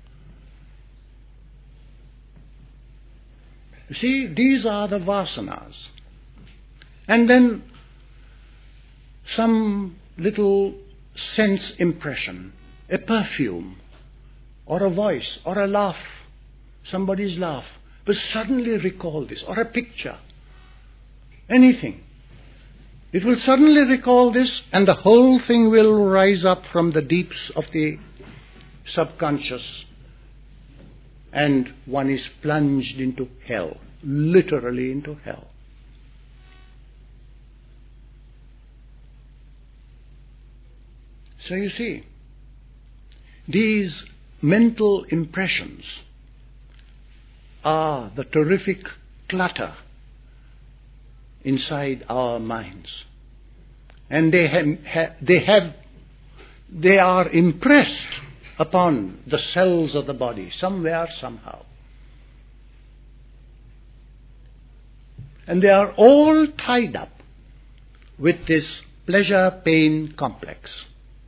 You see, these are the vasanas. And then some little sense impression, a perfume, or a voice, or a laugh, somebody's laugh, will suddenly recall this, or a picture, anything. It will suddenly recall this, and the whole thing will rise up from the deeps of the subconscious, and one is plunged into hell, literally into hell. So you see, these mental impressions are the terrific clutter inside our minds, and they are impressed upon the cells of the body somewhere, somehow, and they are all tied up with this pleasure-pain complex.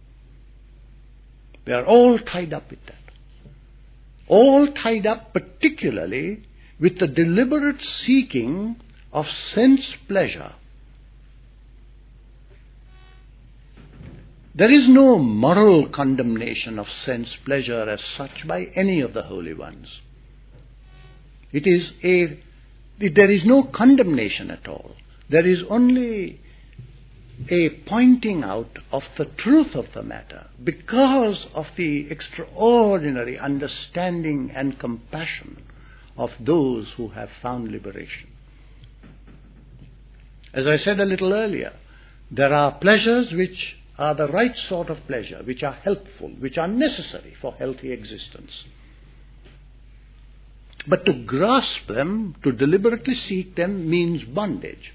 They are all tied up with that. All tied up particularly with the deliberate seeking of sense pleasure. There is no moral condemnation of sense pleasure as such by any of the holy ones. There is no condemnation at all. There is only a pointing out of the truth of the matter because of the extraordinary understanding and compassion of those who have found liberation. As I said a little earlier, there are pleasures which are the right sort of pleasure, which are helpful, which are necessary for healthy existence. But to grasp them, to deliberately seek them, means bondage.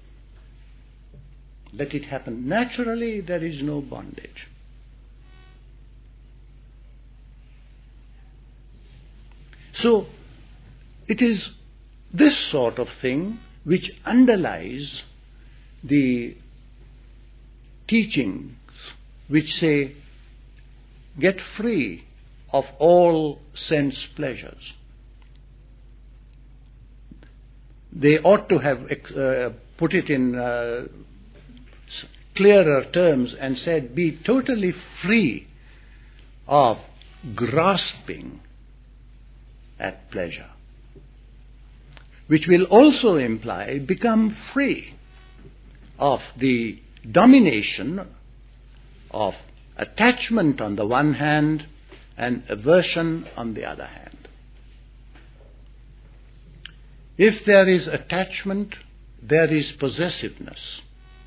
Let it happen naturally, there is no bondage. So, it is this sort of thing which underlies the teachings which say, get free of all sense pleasures. They ought to have put it in clearer terms and said, be totally free of grasping at pleasure, which will also imply become free of the domination of attachment on the one hand and aversion on the other hand. If there is attachment, there is possessiveness.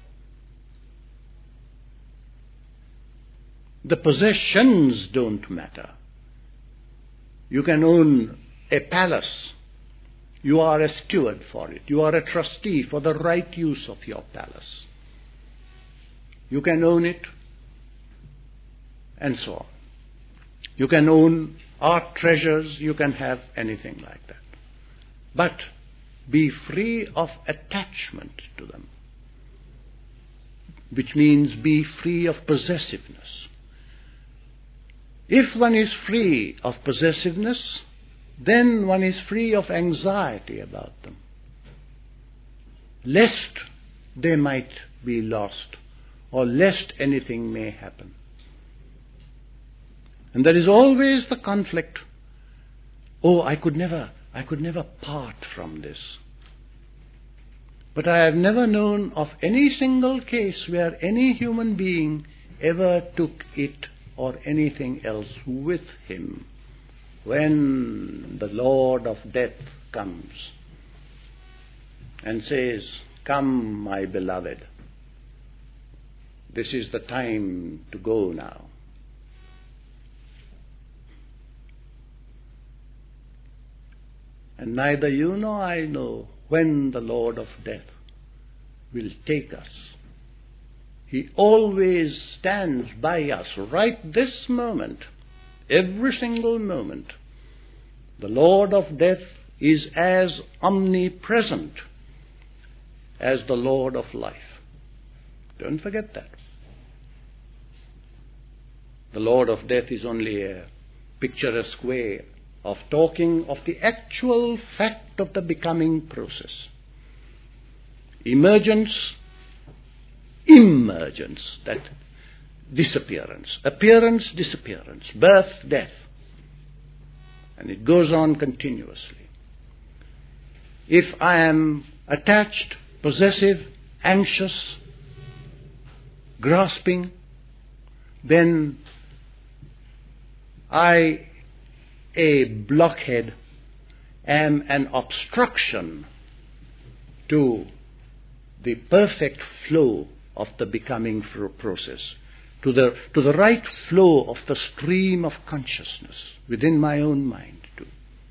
The possessions don't matter. You can own a palace. You are a steward for it. You are a trustee for the right use of your palace. You can own it, and so on. You can own art treasures. You can have anything like that. But be free of attachment to them, which means be free of possessiveness. If one is free of possessiveness, then one is free of anxiety about them, lest they might be lost or lest anything may happen. And there is always the conflict, oh, I could never part from this. But I have never known of any single case where any human being ever took it or anything else with him when the Lord of Death comes and says, come, my beloved, this is the time to go now. And neither you nor I know when the Lord of Death will take us. He always stands by us right this moment, every single moment. The Lord of Death is as omnipresent as the Lord of Life. Don't forget that. The Lord of Death is only a picturesque way of talking of the actual fact of the becoming process. Emergence, that disappearance, appearance, disappearance, birth, death. And it goes on continuously. If I am attached, possessive, anxious, grasping, then I, a blockhead, am an obstruction to the perfect flow of the becoming process, to the right flow of the stream of consciousness within my own mind too.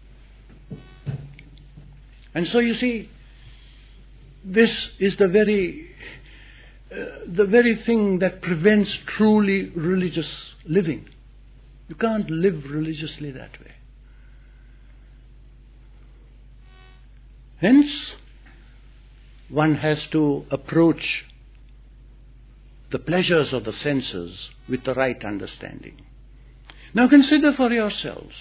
And so you see, this is the very thing that prevents truly religious living. You can't live religiously that way. Hence, one has to approach the pleasures of the senses with the right understanding. Now consider for yourselves.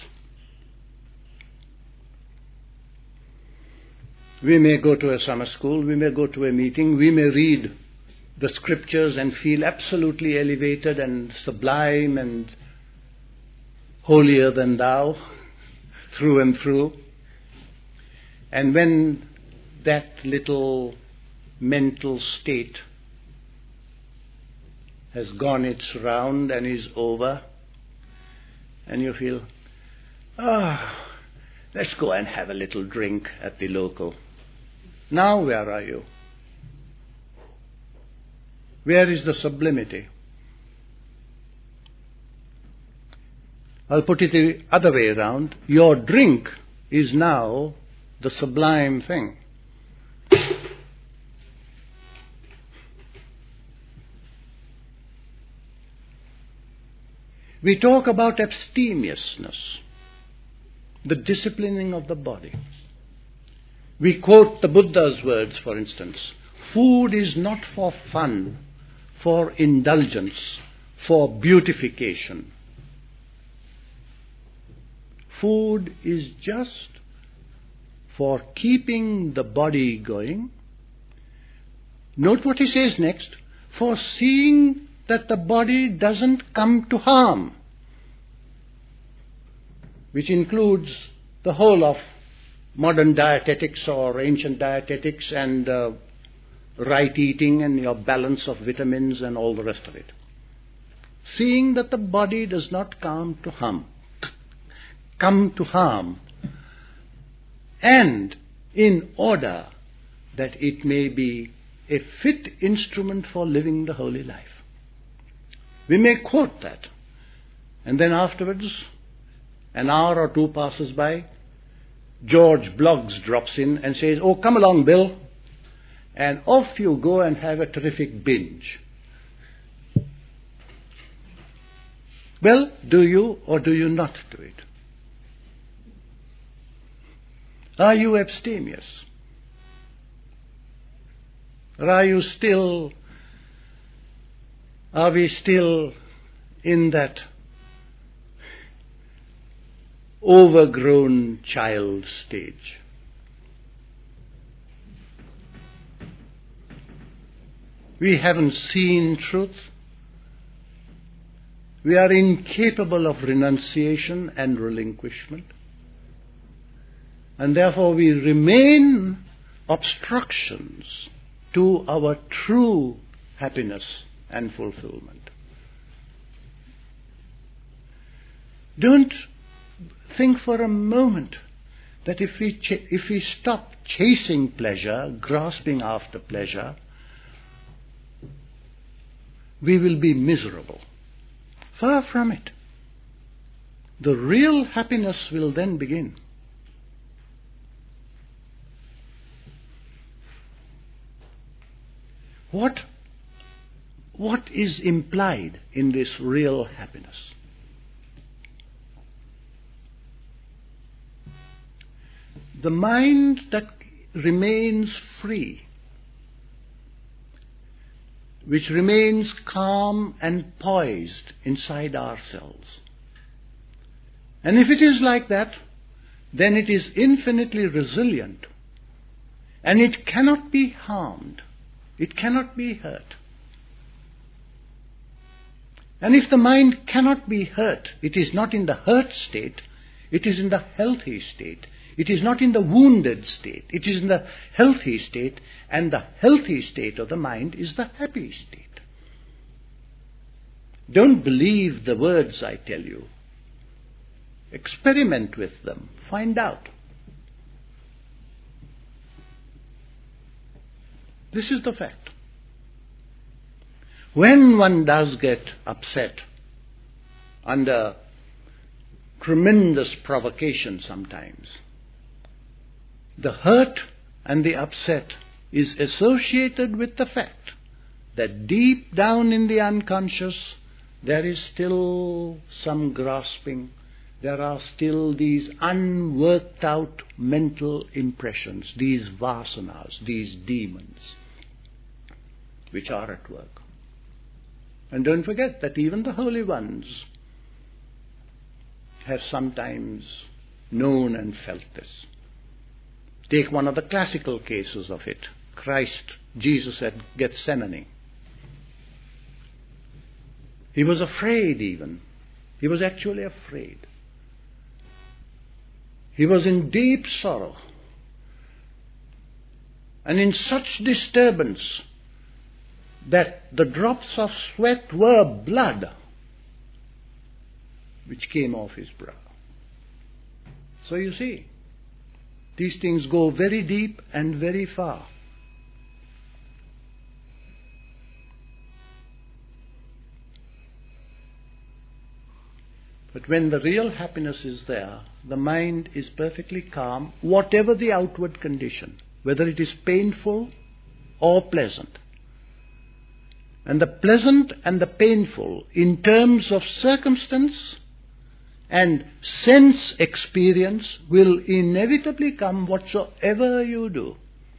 We may go to a summer school, we may go to a meeting, we may read the scriptures and feel absolutely elevated and sublime and holier than thou through and through. And when that little mental state has gone its round and is over, and you feel, let's go and have a little drink at the local. Now where are you? Where is the sublimity? I'll put it the other way around. Your drink is now the sublime thing. We talk about abstemiousness, the disciplining of the body. We quote the Buddha's words, for instance. Food is not for fun, for indulgence, for beautification. Food is just for keeping the body going. Note what he says next. For seeing that the body doesn't come to harm, which includes the whole of modern dietetics or ancient dietetics and right eating and your balance of vitamins and all the rest of it. Seeing that the body does not come to harm, and in order that it may be a fit instrument for living the holy life. We may quote that, and then afterwards, an hour or two passes by, George Bloggs drops in and says, "Oh, come along, Bill," and off you go and have a terrific binge. Well, do you or do you not do it? Are you abstemious? Or are we still in that overgrown child stage? We haven't seen truth. We are incapable of renunciation and relinquishment. And therefore we remain obstructions to our true happiness and fulfillment. Don't think for a moment that if we stop chasing pleasure, grasping after pleasure, we will be miserable. Far from it. The real happiness will then begin. What is implied in this real happiness? The mind that remains free, which remains calm and poised inside ourselves. And if it is like that, then it is infinitely resilient, and it cannot be harmed. It cannot be hurt. And if the mind cannot be hurt, it is not in the hurt state, it is in the healthy state. It is not in the wounded state, it is in the healthy state, and the healthy state of the mind is the happy state. Don't believe the words I tell you. Experiment with them. Find out. This is the fact. When one does get upset under tremendous provocation sometimes, the hurt and the upset is associated with the fact that deep down in the unconscious there is still some grasping. There are still these unworked out mental impressions, these vasanas, these demons, which are at work. And don't forget that even the holy ones have sometimes known and felt this. Take one of the classical cases of it, Jesus at Gethsemane. He was afraid even. He was actually afraid. He was in deep sorrow. And in such disturbance that the drops of sweat were blood which came off his brow. So you see, these things go very deep and very far. But when the real happiness is there, the mind is perfectly calm, whatever the outward condition, whether it is painful or pleasant. And the pleasant and the painful, in terms of circumstance and sense experience, will inevitably come whatsoever you do.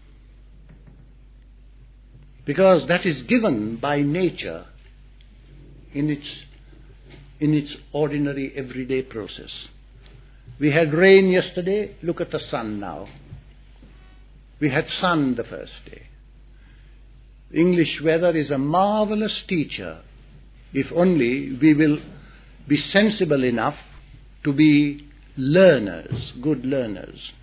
Because that is given by nature in its ordinary everyday process. We had rain yesterday, look at the sun now. We had sun the first day. English weather is a marvelous teacher, if only we will be sensible enough to be learners, good learners.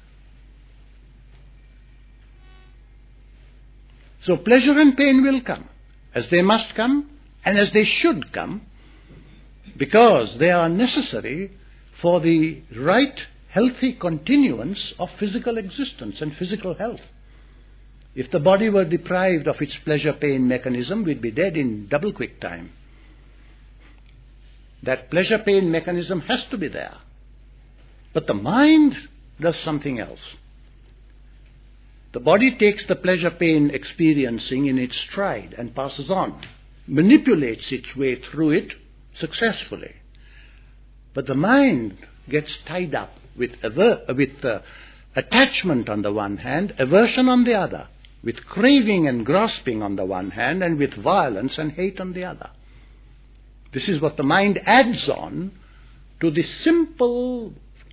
So pleasure and pain will come, as they must come and as they should come, because they are necessary for the right, healthy continuance of physical existence and physical health. If the body were deprived of its pleasure-pain mechanism, we'd be dead in double quick time. That pleasure-pain mechanism has to be there. But the mind does something else. The body takes the pleasure-pain experiencing in its stride and passes on, manipulates its way through it successfully. But the mind gets tied up with attachment on the one hand, aversion on the other, with craving and grasping on the one hand, and with violence and hate on the other. This is what the mind adds on to the simple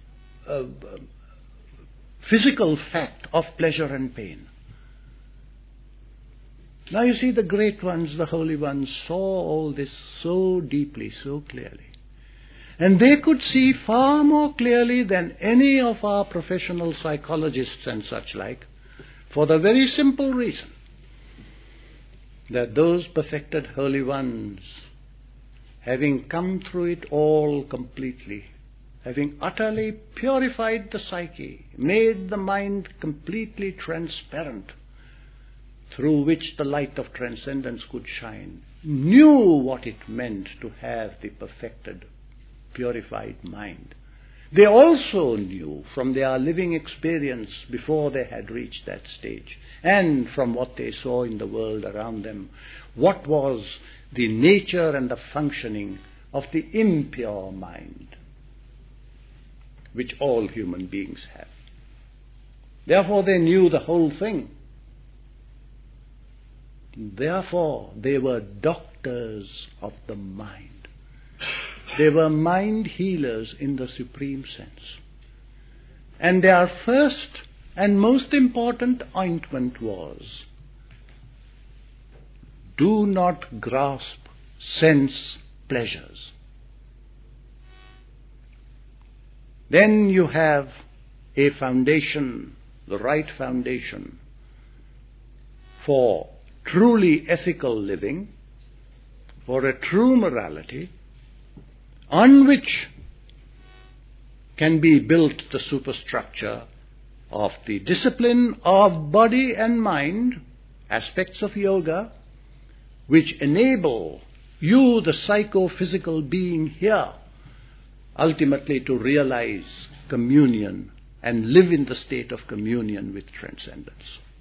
physical fact of pleasure and pain. Now you see, the great ones, the holy ones, saw all this so deeply, so clearly. And they could see far more clearly than any of our professional psychologists and such like, for the very simple reason that those perfected holy ones, having come through it all completely, having utterly purified the psyche, made the mind completely transparent, through which the light of transcendence could shine, knew what it meant to have the perfected, purified mind. They also knew from their living experience before they had reached that stage, and from what they saw in the world around them, what was the nature and the functioning of the impure mind, which all human beings have. Therefore they knew the whole thing. Therefore they were doctors of the mind. They were mind healers in the supreme sense. And their first and most important ointment was, do not grasp sense pleasures. Then you have a foundation, the right foundation, for truly ethical living, for a true morality, on which can be built the superstructure of the discipline of body and mind, aspects of yoga, which enable you, the psychophysical being here, ultimately to realize communion and live in the state of communion with transcendence.